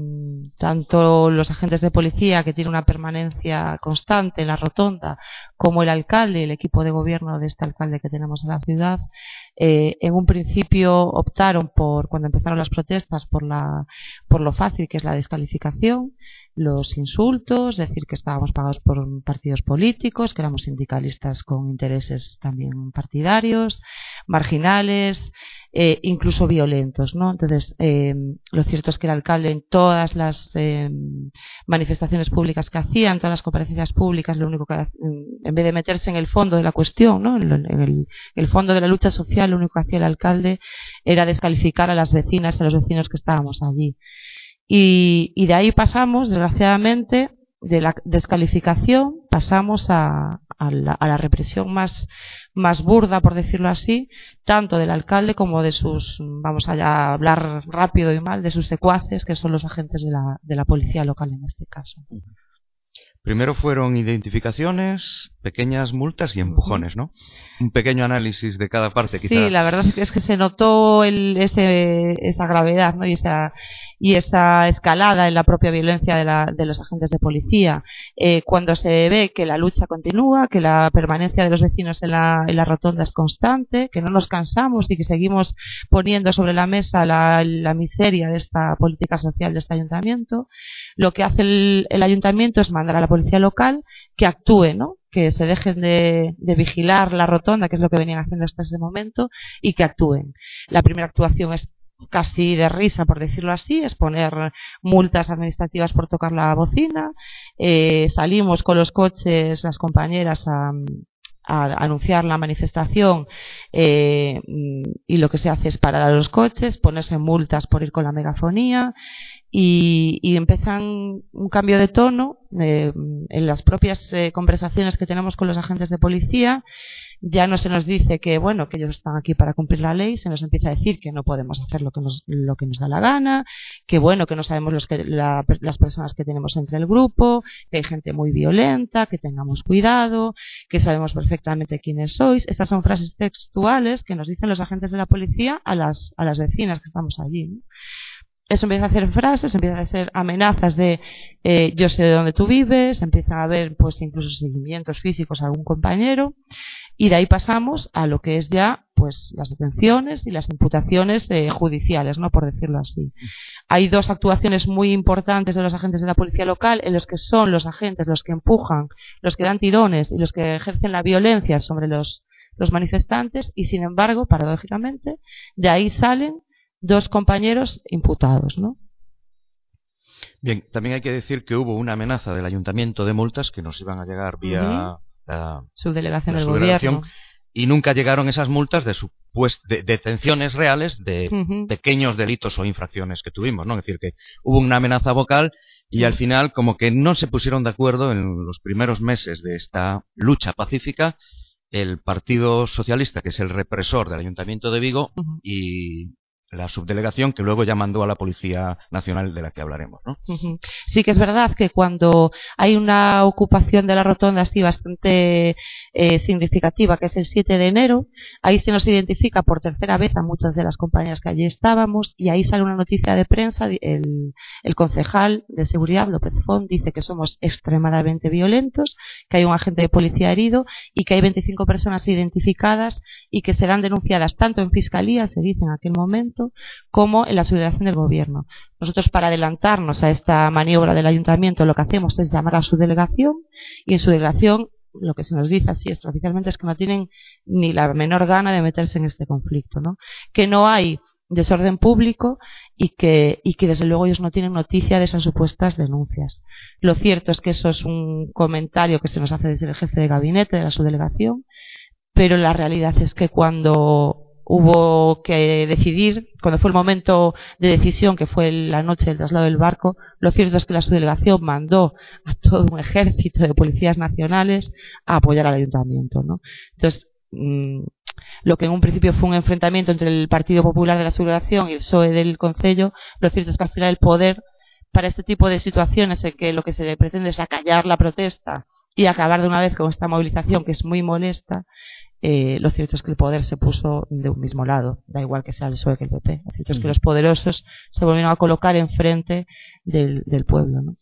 tanto los agentes de policía, que tienen una permanencia constante en la rotonda, como el alcalde y el equipo de gobierno de este alcalde que tenemos en la ciudad, eh, en un principio optaron por, cuando empezaron las protestas, por la por lo fácil que es la descalificación, los insultos, decir que estábamos pagados por partidos políticos, que éramos sindicalistas con intereses también partidarios, marginales, eh, incluso violentos, ¿no? Entonces, eh, lo cierto es que el alcalde en todas las eh, manifestaciones públicas que hacía, en todas las comparecencias públicas, lo único que, en vez de meterse en el fondo de la cuestión, ¿no? en, en el, el fondo de la lucha social, lo único que hacía el alcalde era descalificar a las vecinas y a los vecinos que estábamos allí. Y, y de ahí pasamos, desgraciadamente, de la descalificación, pasamos a, a, la, a la represión más, más burda, por decirlo así, tanto del alcalde como de sus, vamos a hablar rápido y mal, de sus secuaces, que son los agentes de la, de la policía local en este caso. Primero fueron identificaciones, pequeñas multas y empujones, ¿no? Un pequeño análisis de cada parte, quizá. Sí, la verdad es que se notó el, ese, esa gravedad, ¿no? Y esa, y esa escalada en la propia violencia de, la, de los agentes de policía. Eh, cuando se ve que la lucha continúa, que la permanencia de los vecinos en la, en la rotonda es constante, que no nos cansamos y que seguimos poniendo sobre la mesa la, la miseria de esta política social de este ayuntamiento, lo que hace el, el ayuntamiento es mandar a la policía local que actúe, ¿no? Que se dejen de, de vigilar la rotonda, que es lo que venían haciendo hasta ese momento, y que actúen. La primera actuación es casi de risa, por decirlo así, es poner multas administrativas por tocar la bocina. Eh, salimos con los coches, las compañeras, a, a anunciar la manifestación, eh, y lo que se hace es parar a los coches, ponerse multas por ir con la megafonía. Y, y empiezan un cambio de tono eh, en las propias eh, conversaciones que tenemos con los agentes de policía. Ya no se nos dice que bueno que ellos están aquí para cumplir la ley, se nos empieza a decir que no podemos hacer lo que nos, lo que nos da la gana, que bueno que no sabemos los que, la, las personas que tenemos entre el grupo, que hay gente muy violenta, que tengamos cuidado, que sabemos perfectamente quiénes sois. Estas son frases textuales que nos dicen los agentes de la policía a las, a las vecinas que estamos allí, ¿no? Eso empieza a hacer frases, empieza a hacer amenazas de eh, yo sé de dónde tú vives, empieza a haber pues incluso seguimientos físicos a algún compañero, y de ahí pasamos a lo que es ya pues las detenciones y las imputaciones eh, judiciales, ¿no? Por decirlo así. Hay dos actuaciones muy importantes de los agentes de la policía local, en los que son los agentes los que empujan, los que dan tirones y los que ejercen la violencia sobre los, los manifestantes, y sin embargo, paradójicamente, de ahí salen dos compañeros imputados, ¿no? Bien, también hay que decir que hubo una amenaza del ayuntamiento de multas que nos iban a llegar vía uh-huh. la subdelegación del gobierno, y nunca llegaron esas multas de, pues, de detenciones reales de uh-huh. pequeños delitos o infracciones que tuvimos, ¿no? Es decir, que hubo una amenaza vocal y uh-huh. al final como que no se pusieron de acuerdo en los primeros meses de esta lucha pacífica el Partido Socialista, que es el represor del Ayuntamiento de Vigo, uh-huh. y la subdelegación, que luego ya mandó a la Policía Nacional, de la que hablaremos, ¿no? Uh-huh. Sí que es verdad que cuando hay una ocupación de la rotonda así bastante eh, significativa, que es el siete de enero, ahí se nos identifica por tercera vez a muchas de las compañeras que allí estábamos, y ahí sale una noticia de prensa. El, el concejal de seguridad, López Font, dice que somos extremadamente violentos, que hay un agente de policía herido y que hay veinticinco personas identificadas y que serán denunciadas tanto en fiscalía, se dice en aquel momento, como en la subdelegación del gobierno. Nosotros, para adelantarnos a esta maniobra del ayuntamiento, lo que hacemos es llamar a su delegación, y en su delegación lo que se nos dice así extraoficialmente es que no tienen ni la menor gana de meterse en este conflicto, ¿no? Que no hay desorden público y que, y que desde luego ellos no tienen noticia de esas supuestas denuncias. Lo cierto es que eso es un comentario que se nos hace desde el jefe de gabinete de la subdelegación, pero la realidad es que cuando hubo que decidir, cuando fue el momento de decisión, que fue la noche del traslado del barco, lo cierto es que la subdelegación mandó a todo un ejército de policías nacionales a apoyar al ayuntamiento, ¿no? Entonces, mmm, lo que en un principio fue un enfrentamiento entre el Partido Popular de la subdelegación y el P S O E del Concello, lo cierto es que al final el poder para este tipo de situaciones en que lo que se pretende es acallar la protesta y acabar de una vez con esta movilización que es muy molesta, eh, lo cierto es que el poder se puso de un mismo lado, da igual que sea el P S O E que el P P. Lo cierto es que los poderosos se volvieron a colocar enfrente del, del pueblo, ¿no?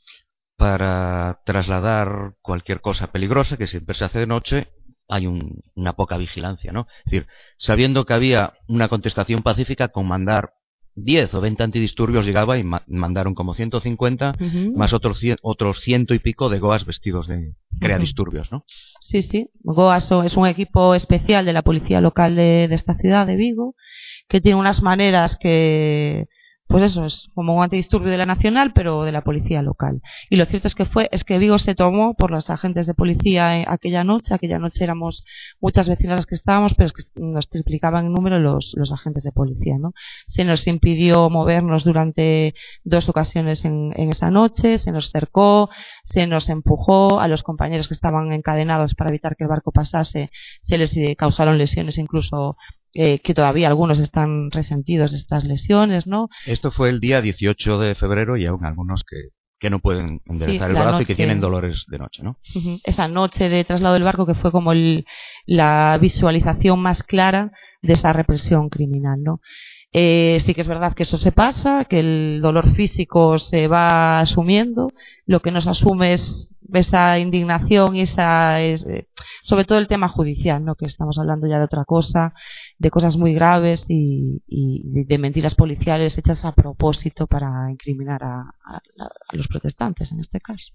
Para trasladar cualquier cosa peligrosa, que siempre se hace de noche, hay un, una poca vigilancia, ¿no? Es decir, sabiendo que había una contestación pacífica, con mandar diez o veinte antidisturbios llegaba y ma mandaron como ciento cincuenta, uh-huh. más otros, cien, otros ciento y pico de goas vestidos de creadisturbios, ¿no? Sí, sí. Goas es un equipo especial de la policía local de, de esta ciudad, de Vigo, que tiene unas maneras que... pues eso, es como un antidisturbio de la nacional, pero de la policía local. Y lo cierto es que fue, es que Vigo se tomó por los agentes de policía eh, aquella noche, aquella noche éramos muchas vecinas las que estábamos, pero es que nos triplicaban en número los, los agentes de policía, ¿no? Se nos impidió movernos durante dos ocasiones en, en esa noche, se nos cercó, se nos empujó, a los compañeros que estaban encadenados para evitar que el barco pasase, se les eh, causaron lesiones incluso. Eh, que todavía algunos están resentidos de estas lesiones, ¿no? Esto fue el día dieciocho de febrero y aún algunos que, que no pueden enderezar sí, el brazo noche, y que tienen dolores de noche, ¿no? Uh-huh. Esa noche de traslado del barco que fue como el, la visualización más clara de esa represión criminal, ¿no? Eh, sí que es verdad que eso se pasa, que el dolor físico se va asumiendo, lo que nos asume es esa indignación y esa es, eh, sobre todo el tema judicial, ¿no? Que estamos hablando ya de otra cosa, de cosas muy graves y, y de mentiras policiales hechas a propósito para incriminar a, a, a los protestantes en este caso.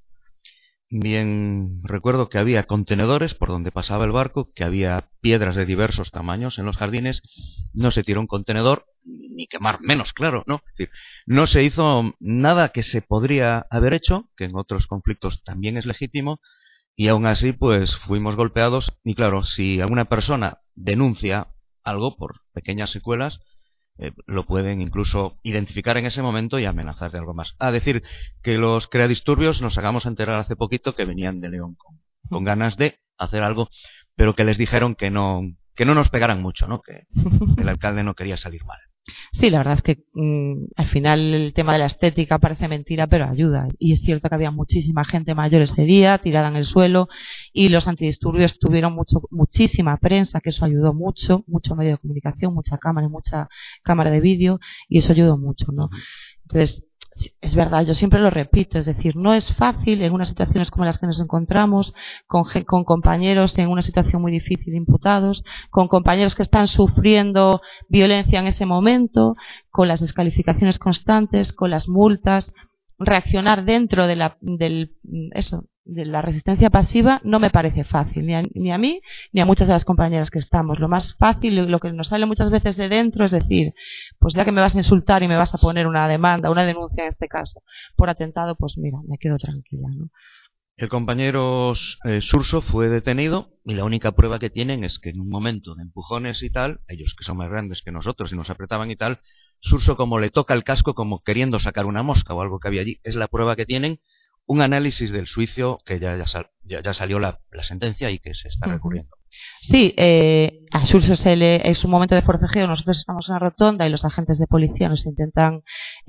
Bien, recuerdo que había contenedores por donde pasaba el barco, que había piedras de diversos tamaños en los jardines, no se tiró un contenedor, ni quemar menos, claro, ¿no? Es decir, no se hizo nada que se podría haber hecho, que en otros conflictos también es legítimo, y aún así pues fuimos golpeados, y claro, si alguna persona denuncia algo por pequeñas secuelas, Eh, lo pueden incluso identificar en ese momento y amenazar de algo más. A decir que los creadisturbios nos hagamos enterar hace poquito que venían de León con, con ganas de hacer algo, pero que les dijeron que no, que no nos pegaran mucho, ¿no? Que el alcalde no quería salir mal. Sí, la verdad es que mmm, al final el tema de la estética parece mentira, pero ayuda. Y es cierto que había muchísima gente mayor ese día, tirada en el suelo, y los antidisturbios tuvieron mucho, muchísima prensa, que eso ayudó mucho, mucho medio de comunicación, mucha cámara y mucha cámara de vídeo, y eso ayudó mucho, ¿no? Entonces, es verdad, yo siempre lo repito, es decir, no es fácil en unas situaciones como las que nos encontramos, con, con compañeros en una situación muy difícil imputados, con compañeros que están sufriendo violencia en ese momento, con las descalificaciones constantes, con las multas, reaccionar dentro de la, del, eso, de la resistencia pasiva no me parece fácil, ni a, ni a mí ni a muchas de las compañeras que estamos. Lo más fácil, lo que nos sale muchas veces de dentro es decir, pues ya que me vas a insultar y me vas a poner una demanda, una denuncia en este caso, por atentado, pues mira, me quedo tranquila, ¿no? El compañero eh, Surso fue detenido y la única prueba que tienen es que en un momento de empujones y tal, ellos que son más grandes que nosotros y nos apretaban y tal, Surso como le toca el casco como queriendo sacar una mosca o algo que había allí, es la prueba que tienen. Un análisis del juicio que ya, ya, sal, ya, ya salió la, la sentencia y que se está recurriendo. Sí, eh, a Surso se le, es un momento de forcejeo, nosotros estamos en la rotonda y los agentes de policía nos intentan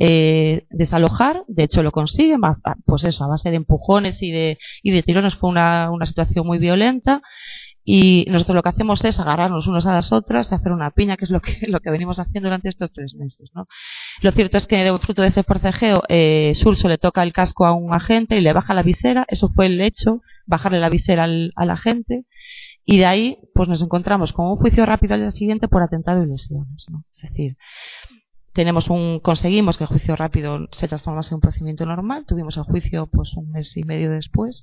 eh, desalojar, de hecho lo consiguen, pues eso, a base de empujones y de, y de tirones, fue una, una situación muy violenta. Y nosotros lo que hacemos es agarrarnos unos a las otras y hacer una piña, que es lo que, lo que venimos haciendo durante estos tres meses, ¿no? Lo cierto es que, fruto de ese forcejeo, eh, Surso le toca el casco a un agente y le baja la visera. Eso fue el hecho, bajarle la visera al, al agente. Y de ahí, pues nos encontramos con un juicio rápido al día siguiente por atentado y lesiones, ¿no? Es decir, tenemos un, conseguimos que el juicio rápido se transformase en un procedimiento normal. Tuvimos el juicio, pues, un mes y medio después.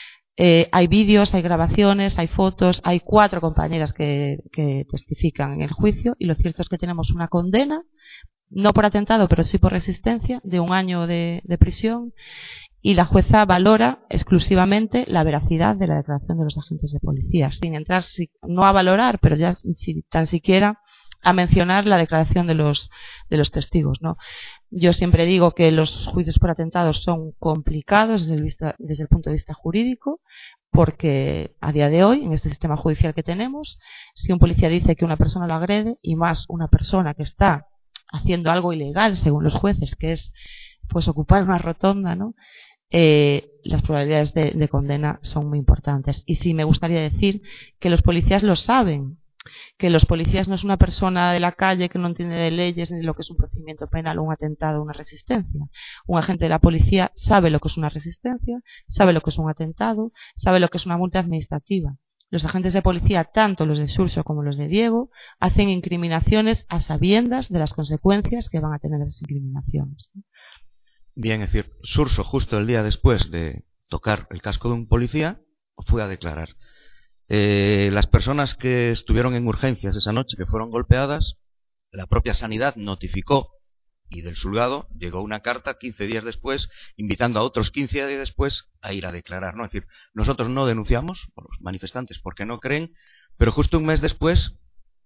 Eh, hay vídeos, hay grabaciones, hay fotos, hay cuatro compañeras que, que testifican en el juicio y lo cierto es que tenemos una condena, no por atentado, pero sí por resistencia, de un año de, de prisión y la jueza valora exclusivamente la veracidad de la declaración de los agentes de policía, sin entrar, si, no a valorar, pero ya si tan siquiera a mencionar la declaración de los de los testigos, ¿no? Yo siempre digo que los juicios por atentados son complicados desde el, vista, desde el punto de vista jurídico, porque a día de hoy, en este sistema judicial que tenemos, si un policía dice que una persona lo agrede, y más una persona que está haciendo algo ilegal, según los jueces, que es pues ocupar una rotonda, ¿no? Eh, las probabilidades de, de condena son muy importantes. Y sí me gustaría decir que los policías lo saben, que los policías no es una persona de la calle que no entiende de leyes ni de lo que es un procedimiento penal o un atentado o una resistencia. Un agente de la policía sabe lo que es una resistencia, sabe lo que es un atentado, sabe lo que es una multa administrativa. Los agentes de policía, tanto los de Surso como los de Diego, hacen incriminaciones a sabiendas de las consecuencias que van a tener esas incriminaciones. Bien, es decir, Surso, justo el día después de tocar el casco de un policía, fue a declarar. Eh, las personas que estuvieron en urgencias esa noche, que fueron golpeadas, la propia Sanidad notificó, y del Sulgado llegó una carta quince días después, invitando a otros quince días después a ir a declarar, ¿no? Es decir, nosotros no denunciamos a los manifestantes porque no creen, pero justo un mes después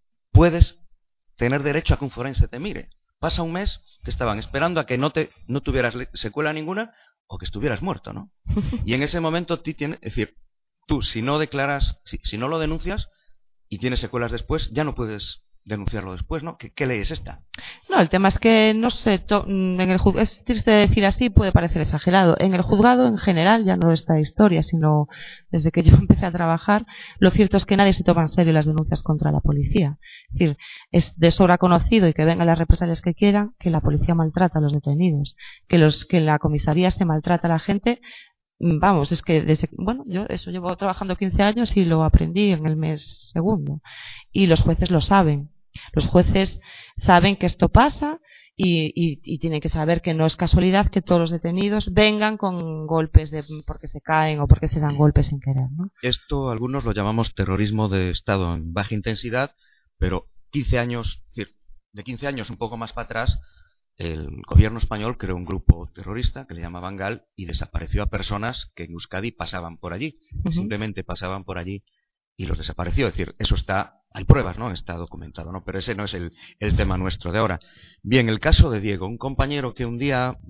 puedes tener derecho a que un forense te mire. Pasa un mes que estaban esperando a que no te no tuvieras secuela ninguna o que estuvieras muerto, ¿no? Y en ese momento ti tienes, es decir, tú si no declaras, si, si no lo denuncias y tienes secuelas después, ya no puedes denunciarlo después, ¿no? ¿Qué, qué ley es esta? No, el tema es que no sé, to, en el juzgado, es triste decir así, puede parecer exagerado. En el juzgado en general, ya no esta historia, sino desde que yo empecé a trabajar, lo cierto es que nadie se toma en serio las denuncias contra la policía. Es decir, es de sobra conocido, y que vengan las represalias que quieran, que la policía maltrata a los detenidos, que los que en la comisaría se maltrata a la gente. Vamos, es que desde, bueno, yo eso llevo trabajando quince años y lo aprendí en el mes segundo. Y los jueces lo saben. Los jueces saben que esto pasa y, y, y tienen que saber que no es casualidad que todos los detenidos vengan con golpes de, porque se caen o porque se dan golpes sin querer, ¿no? Esto algunos lo llamamos terrorismo de Estado en baja intensidad, pero quince años, es decir, de quince años un poco más para atrás, el gobierno español creó un grupo terrorista que le llamaban GAL y desapareció a personas que en Euskadi pasaban por allí. Uh-huh. Simplemente pasaban por allí y los desapareció. Es decir, eso está, hay pruebas, ¿no? Está documentado, ¿no? Pero ese no es el, el tema nuestro de ahora. Bien, el caso de Diego, un compañero que un día,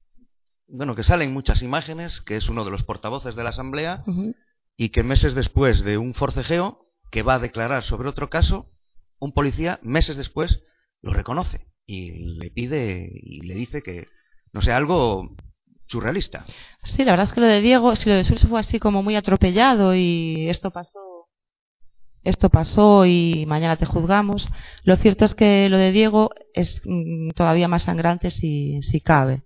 bueno, que sale en muchas imágenes, que es uno de los portavoces de la Asamblea, uh-huh, y que meses después de un forcejeo que va a declarar sobre otro caso, un policía, meses después, lo reconoce y le pide y le dice que, no sé, algo surrealista. Sí, la verdad es que lo de Diego, si lo de Surso fue así como muy atropellado y esto pasó, esto pasó y mañana te juzgamos, lo cierto es que lo de Diego es mm, todavía más sangrante si, si cabe,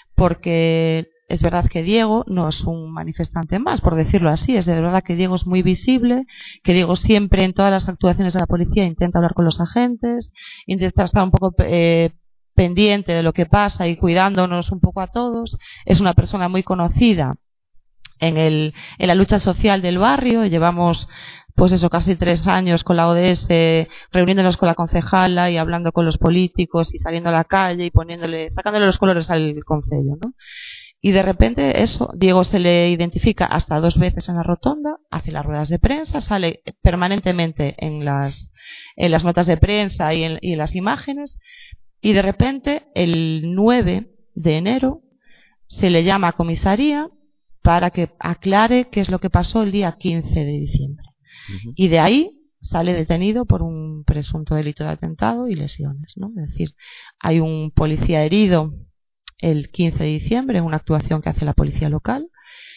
porque es verdad que Diego no es un manifestante más, por decirlo así. Es de verdad que Diego es muy visible, que Diego siempre en todas las actuaciones de la policía intenta hablar con los agentes, intenta estar un poco eh, pendiente de lo que pasa y cuidándonos un poco a todos. Es una persona muy conocida en, el, en la lucha social del barrio. Llevamos pues eso, casi tres años con la O D S, reuniéndonos con la concejala y hablando con los políticos y saliendo a la calle y poniéndole, sacándole los colores al concello, ¿no? Y de repente eso, Diego se le identifica hasta dos veces en la rotonda, hace las ruedas de prensa, sale permanentemente en las, en las notas de prensa y en, y en las imágenes, y de repente el nueve de enero se le llama a comisaría para que aclare qué es lo que pasó el día quince de diciembre. Uh-huh. Y de ahí sale detenido por un presunto delito de atentado y lesiones, ¿no? Es decir, hay un policía herido el quince de diciembre en una actuación que hace la policía local.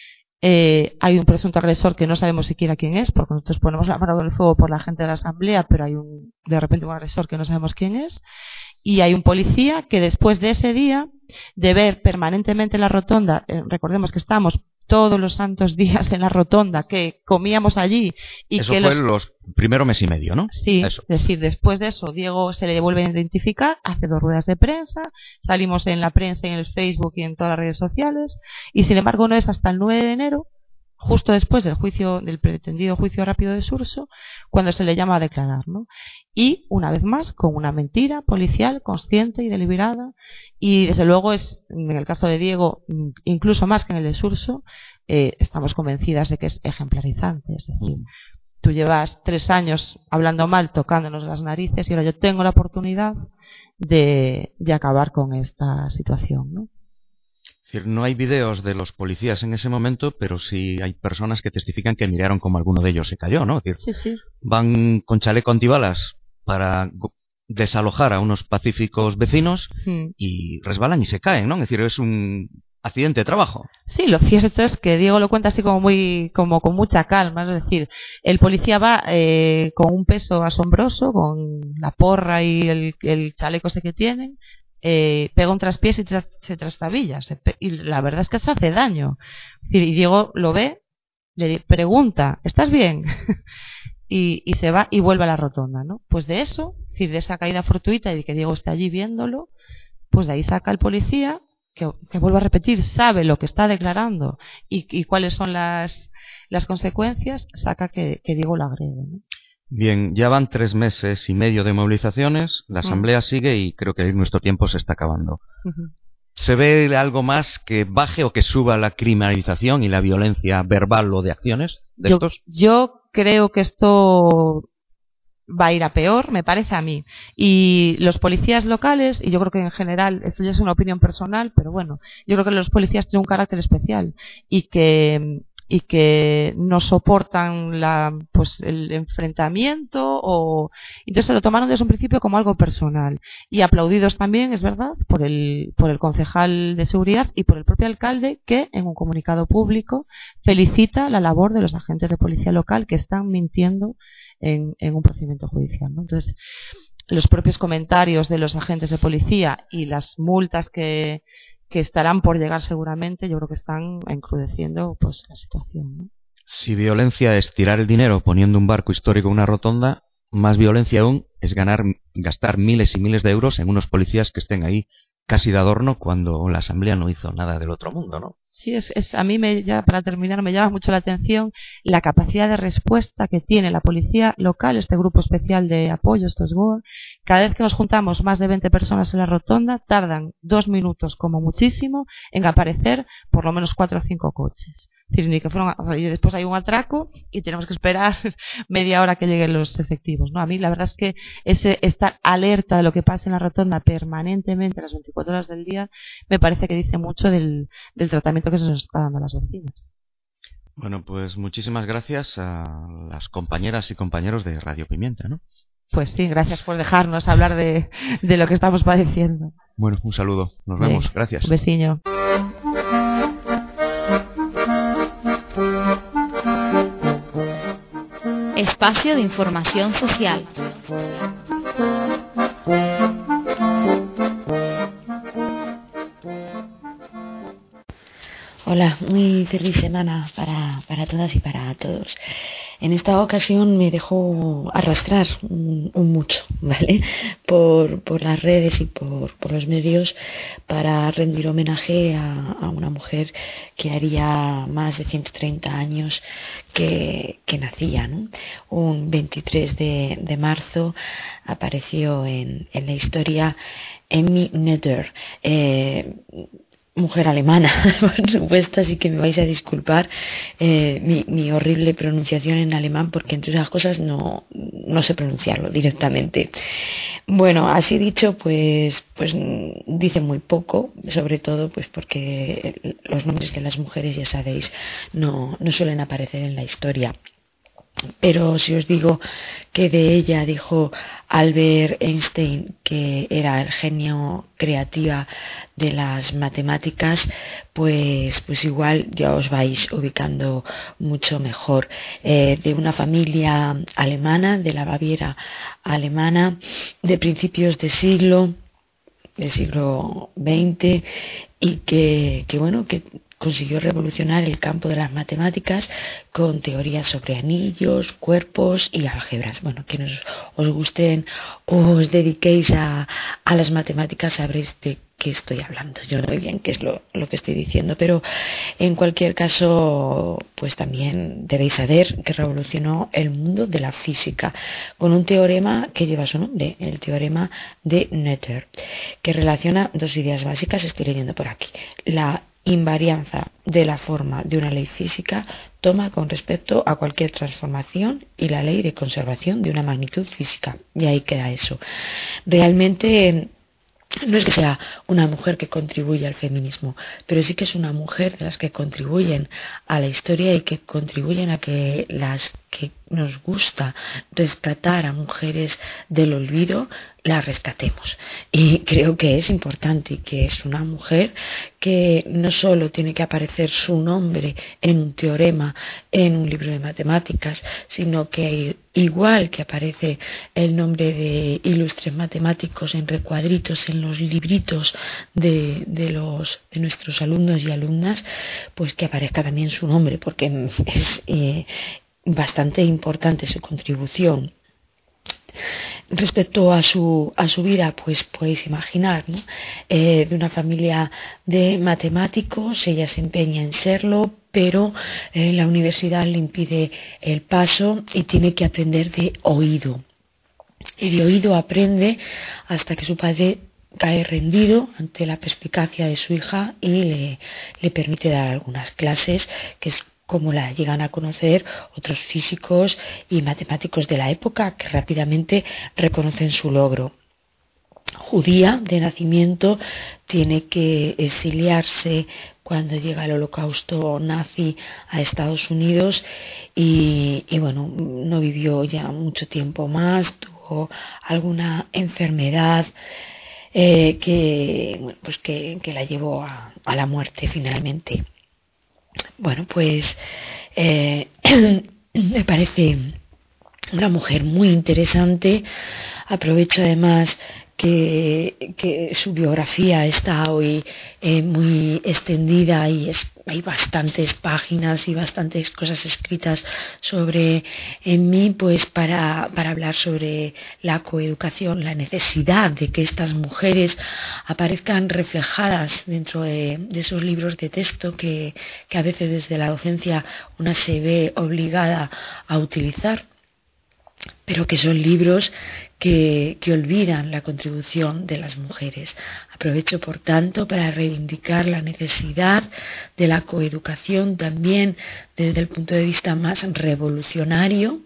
Eh, hay un presunto agresor que no sabemos siquiera quién es, porque nosotros ponemos la mano en el fuego por la gente de la asamblea, pero hay un, de repente un agresor que no sabemos quién es. Y hay un policía que después de ese día, de ver permanentemente la rotonda, eh, recordemos que estamos todos los santos días en la rotonda, que comíamos allí. Y eso que fue los... los primero mes y medio, ¿no? Sí, eso. Es decir, después de eso, Diego se le vuelve a identificar, hace dos ruedas de prensa, salimos en la prensa, en el Facebook y en todas las redes sociales, y sin embargo no es hasta el nueve de enero, justo después del juicio, del pretendido juicio rápido de Surso, cuando se le llama a declarar, ¿no? Y una vez más con una mentira policial consciente y deliberada, y desde luego es, en el caso de Diego, incluso más que en el de Surso, eh, estamos convencidas de que es ejemplarizante. Es decir, tú llevas tres años hablando mal, tocándonos las narices, y ahora yo tengo la oportunidad de, de acabar con esta situación, ¿no? Es decir, no hay videos de los policías en ese momento, pero sí hay personas que testifican que miraron como alguno de ellos se cayó, ¿no? Es decir, sí, sí. Van con chaleco antibalas para desalojar a unos pacíficos vecinos hmm. y resbalan y se caen, ¿no? Es decir, es un accidente de trabajo. Sí, lo cierto es que Diego lo cuenta así como muy, como con mucha calma, es decir, el policía va eh, con un peso asombroso, con la porra y el, el chaleco ese que tienen, eh, pega un traspiés y tras, se trastabilla, se pe- y la verdad es que se hace daño. Y Diego lo ve, le pregunta, ¿estás bien? Y, y se va y vuelve a la rotonda, ¿no? Pues de eso, es decir, de esa caída fortuita y de que Diego esté allí viéndolo, pues de ahí saca el policía, que, que vuelvo a repetir, sabe lo que está declarando y, y cuáles son las, las consecuencias, saca que, que Diego lo agrede, ¿no? Bien, ya van tres meses y medio de movilizaciones, la asamblea uh-huh. sigue y creo que nuestro tiempo se está acabando. Uh-huh. ¿Se ve algo más que baje o que suba la criminalización y la violencia verbal o de acciones de yo, estos? Yo creo que esto va a ir a peor, me parece a mí. Y los policías locales, y yo creo que en general, esto ya es una opinión personal, pero bueno, yo creo que los policías tienen un carácter especial y que y que no soportan la, pues, el enfrentamiento, o entonces se lo tomaron desde un principio como algo personal, y aplaudidos también, es verdad, por el por el concejal de seguridad y por el propio alcalde, que en un comunicado público felicita la labor de los agentes de policía local que están mintiendo en, en un procedimiento judicial, ¿no? Entonces, los propios comentarios de los agentes de policía y las multas que que estarán por llegar seguramente, yo creo que están encrudeciendo pues la situación, ¿no? Si violencia es tirar el dinero poniendo un barco histórico en una rotonda, más violencia aún es ganar, gastar miles y miles de euros en unos policías que estén ahí casi de adorno cuando la asamblea no hizo nada del otro mundo, ¿no? Sí, es, es a mí me, ya para terminar me llama mucho la atención la capacidad de respuesta que tiene la policía local, este grupo especial de apoyo, estos G O A. Cada vez que nos juntamos más de veinte personas en la rotonda, tardan dos minutos como muchísimo en aparecer por lo menos cuatro o cinco coches. Es decir, ni que fueron, y después hay un atraco y tenemos que esperar media hora que lleguen los efectivos, ¿no? A mí la verdad es que ese estar alerta de lo que pasa en la rotonda permanentemente las veinticuatro horas del día me parece que dice mucho del, del tratamiento que se nos está dando a las vecinas. Bueno, pues muchísimas gracias a las compañeras y compañeros de Radio Pimienta, ¿no? Pues sí, gracias por dejarnos hablar de, de lo que estamos padeciendo. Bueno, un saludo. Nos Bien, vemos. Gracias. Un besiño. Espacio de información social. Hola, muy feliz semana para, para todas y para todos. En esta ocasión me dejó arrastrar un, un mucho, ¿vale? Por, por las redes y por, por los medios para rendir homenaje a, a una mujer que haría más de ciento treinta años que, que nacía, ¿no? Un veintitrés de marzo apareció en, en la historia Emmy Noether, eh, mujer alemana, por supuesto, así que me vais a disculpar eh, mi, mi horrible pronunciación en alemán, porque entre esas cosas no, no sé pronunciarlo directamente. Bueno, así dicho, pues, pues dice muy poco, sobre todo pues porque los nombres de las mujeres, ya sabéis, no, no suelen aparecer en la historia. Pero si os digo que de ella dijo Albert Einstein que era el genio creativa de las matemáticas, pues, pues igual ya os vais ubicando mucho mejor. Eh, de una familia alemana, de la Baviera alemana, de principios de siglo, del siglo veinte, y que, que bueno, que consiguió revolucionar el campo de las matemáticas con teorías sobre anillos, cuerpos y álgebras. Bueno, que nos, os gusten o os dediquéis a, a las matemáticas sabréis de qué estoy hablando. Yo no sé bien qué es lo, lo que estoy diciendo, pero en cualquier caso, pues también debéis saber que revolucionó el mundo de la física con un teorema que lleva su nombre, el teorema de Noether, que relaciona dos ideas básicas, estoy leyendo por aquí: la invarianza de la forma de una ley física toma con respecto a cualquier transformación y la ley de conservación de una magnitud física. Y ahí queda eso. Realmente no es que sea una mujer que contribuye al feminismo, pero sí que es una mujer de las que contribuyen a la historia y que contribuyen a que las que nos gusta rescatar a mujeres del olvido, las rescatemos. Y creo que es importante y que es una mujer que no solo tiene que aparecer su nombre en un teorema, en un libro de matemáticas, sino que igual que aparece el nombre de ilustres matemáticos en recuadritos en los libritos de, de, los, de nuestros alumnos y alumnas, pues que aparezca también su nombre, porque es eh, bastante importante su contribución. Respecto a su a su vida, pues podéis imaginar, ¿no? Eh, de una familia de matemáticos, ella se empeña en serlo, pero eh, la universidad le impide el paso y tiene que aprender de oído. Y de oído aprende hasta que su padre cae rendido ante la perspicacia de su hija y le, le permite dar algunas clases, que es como la llegan a conocer otros físicos y matemáticos de la época, que rápidamente reconocen su logro. Judía de nacimiento, tiene que exiliarse cuando llega el holocausto nazi a Estados Unidos y, y bueno, no vivió ya mucho tiempo más, tuvo alguna enfermedad eh, que, bueno, pues que, que la llevó a, a la muerte finalmente. Bueno, pues eh, me parece una mujer muy interesante. Aprovecho además que, que su biografía está hoy eh, muy extendida y es, hay bastantes páginas y bastantes cosas escritas sobre en mí, pues para, para hablar sobre la coeducación, la necesidad de que estas mujeres aparezcan reflejadas dentro de, de esos libros de texto que, que a veces desde la docencia una se ve obligada a utilizar, pero que son libros que, que olvidan la contribución de las mujeres. Aprovecho, por tanto, para reivindicar la necesidad de la coeducación también desde el punto de vista más revolucionario,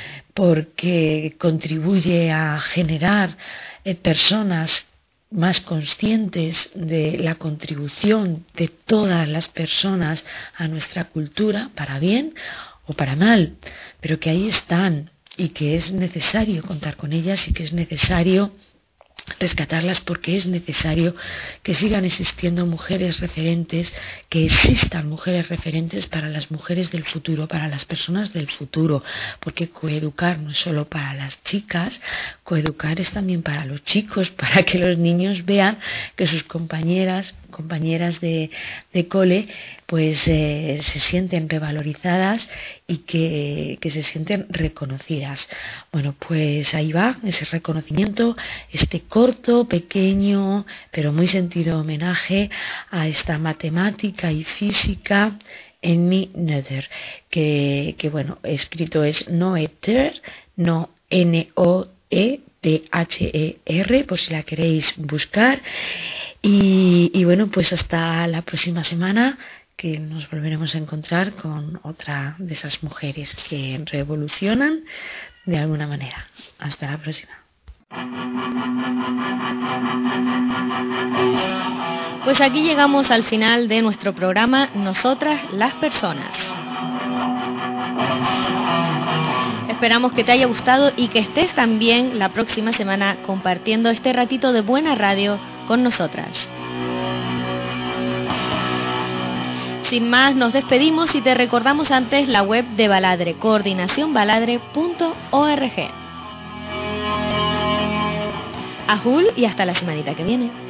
porque contribuye a generar eh, personas más conscientes de la contribución de todas las personas a nuestra cultura, para bien o para mal, pero que ahí están y que es necesario contar con ellas y que es necesario rescatarlas, porque es necesario que sigan existiendo mujeres referentes, que existan mujeres referentes para las mujeres del futuro, para las personas del futuro, porque coeducar no es solo para las chicas, coeducar es también para los chicos, para que los niños vean que sus compañeras, compañeras de, de cole, pues eh, se sienten revalorizadas y que, que se sienten reconocidas. Bueno, pues ahí va ese reconocimiento, este corto, pequeño, pero muy sentido homenaje a esta matemática y física Emmy Noether, que, que bueno, escrito es Noether, no N O E T H E R, por si la queréis buscar. Y, y bueno, pues hasta la próxima semana, que nos volveremos a encontrar con otra de esas mujeres que revolucionan de alguna manera. Hasta la próxima. Pues aquí llegamos al final de nuestro programa Nosotras las Personas. Esperamos que te haya gustado y que estés también la próxima semana compartiendo este ratito de buena radio con nosotras. Sin más, nos despedimos y te recordamos antes la web de Baladre, coordinación baladre punto org. Ajul y hasta la semanita que viene.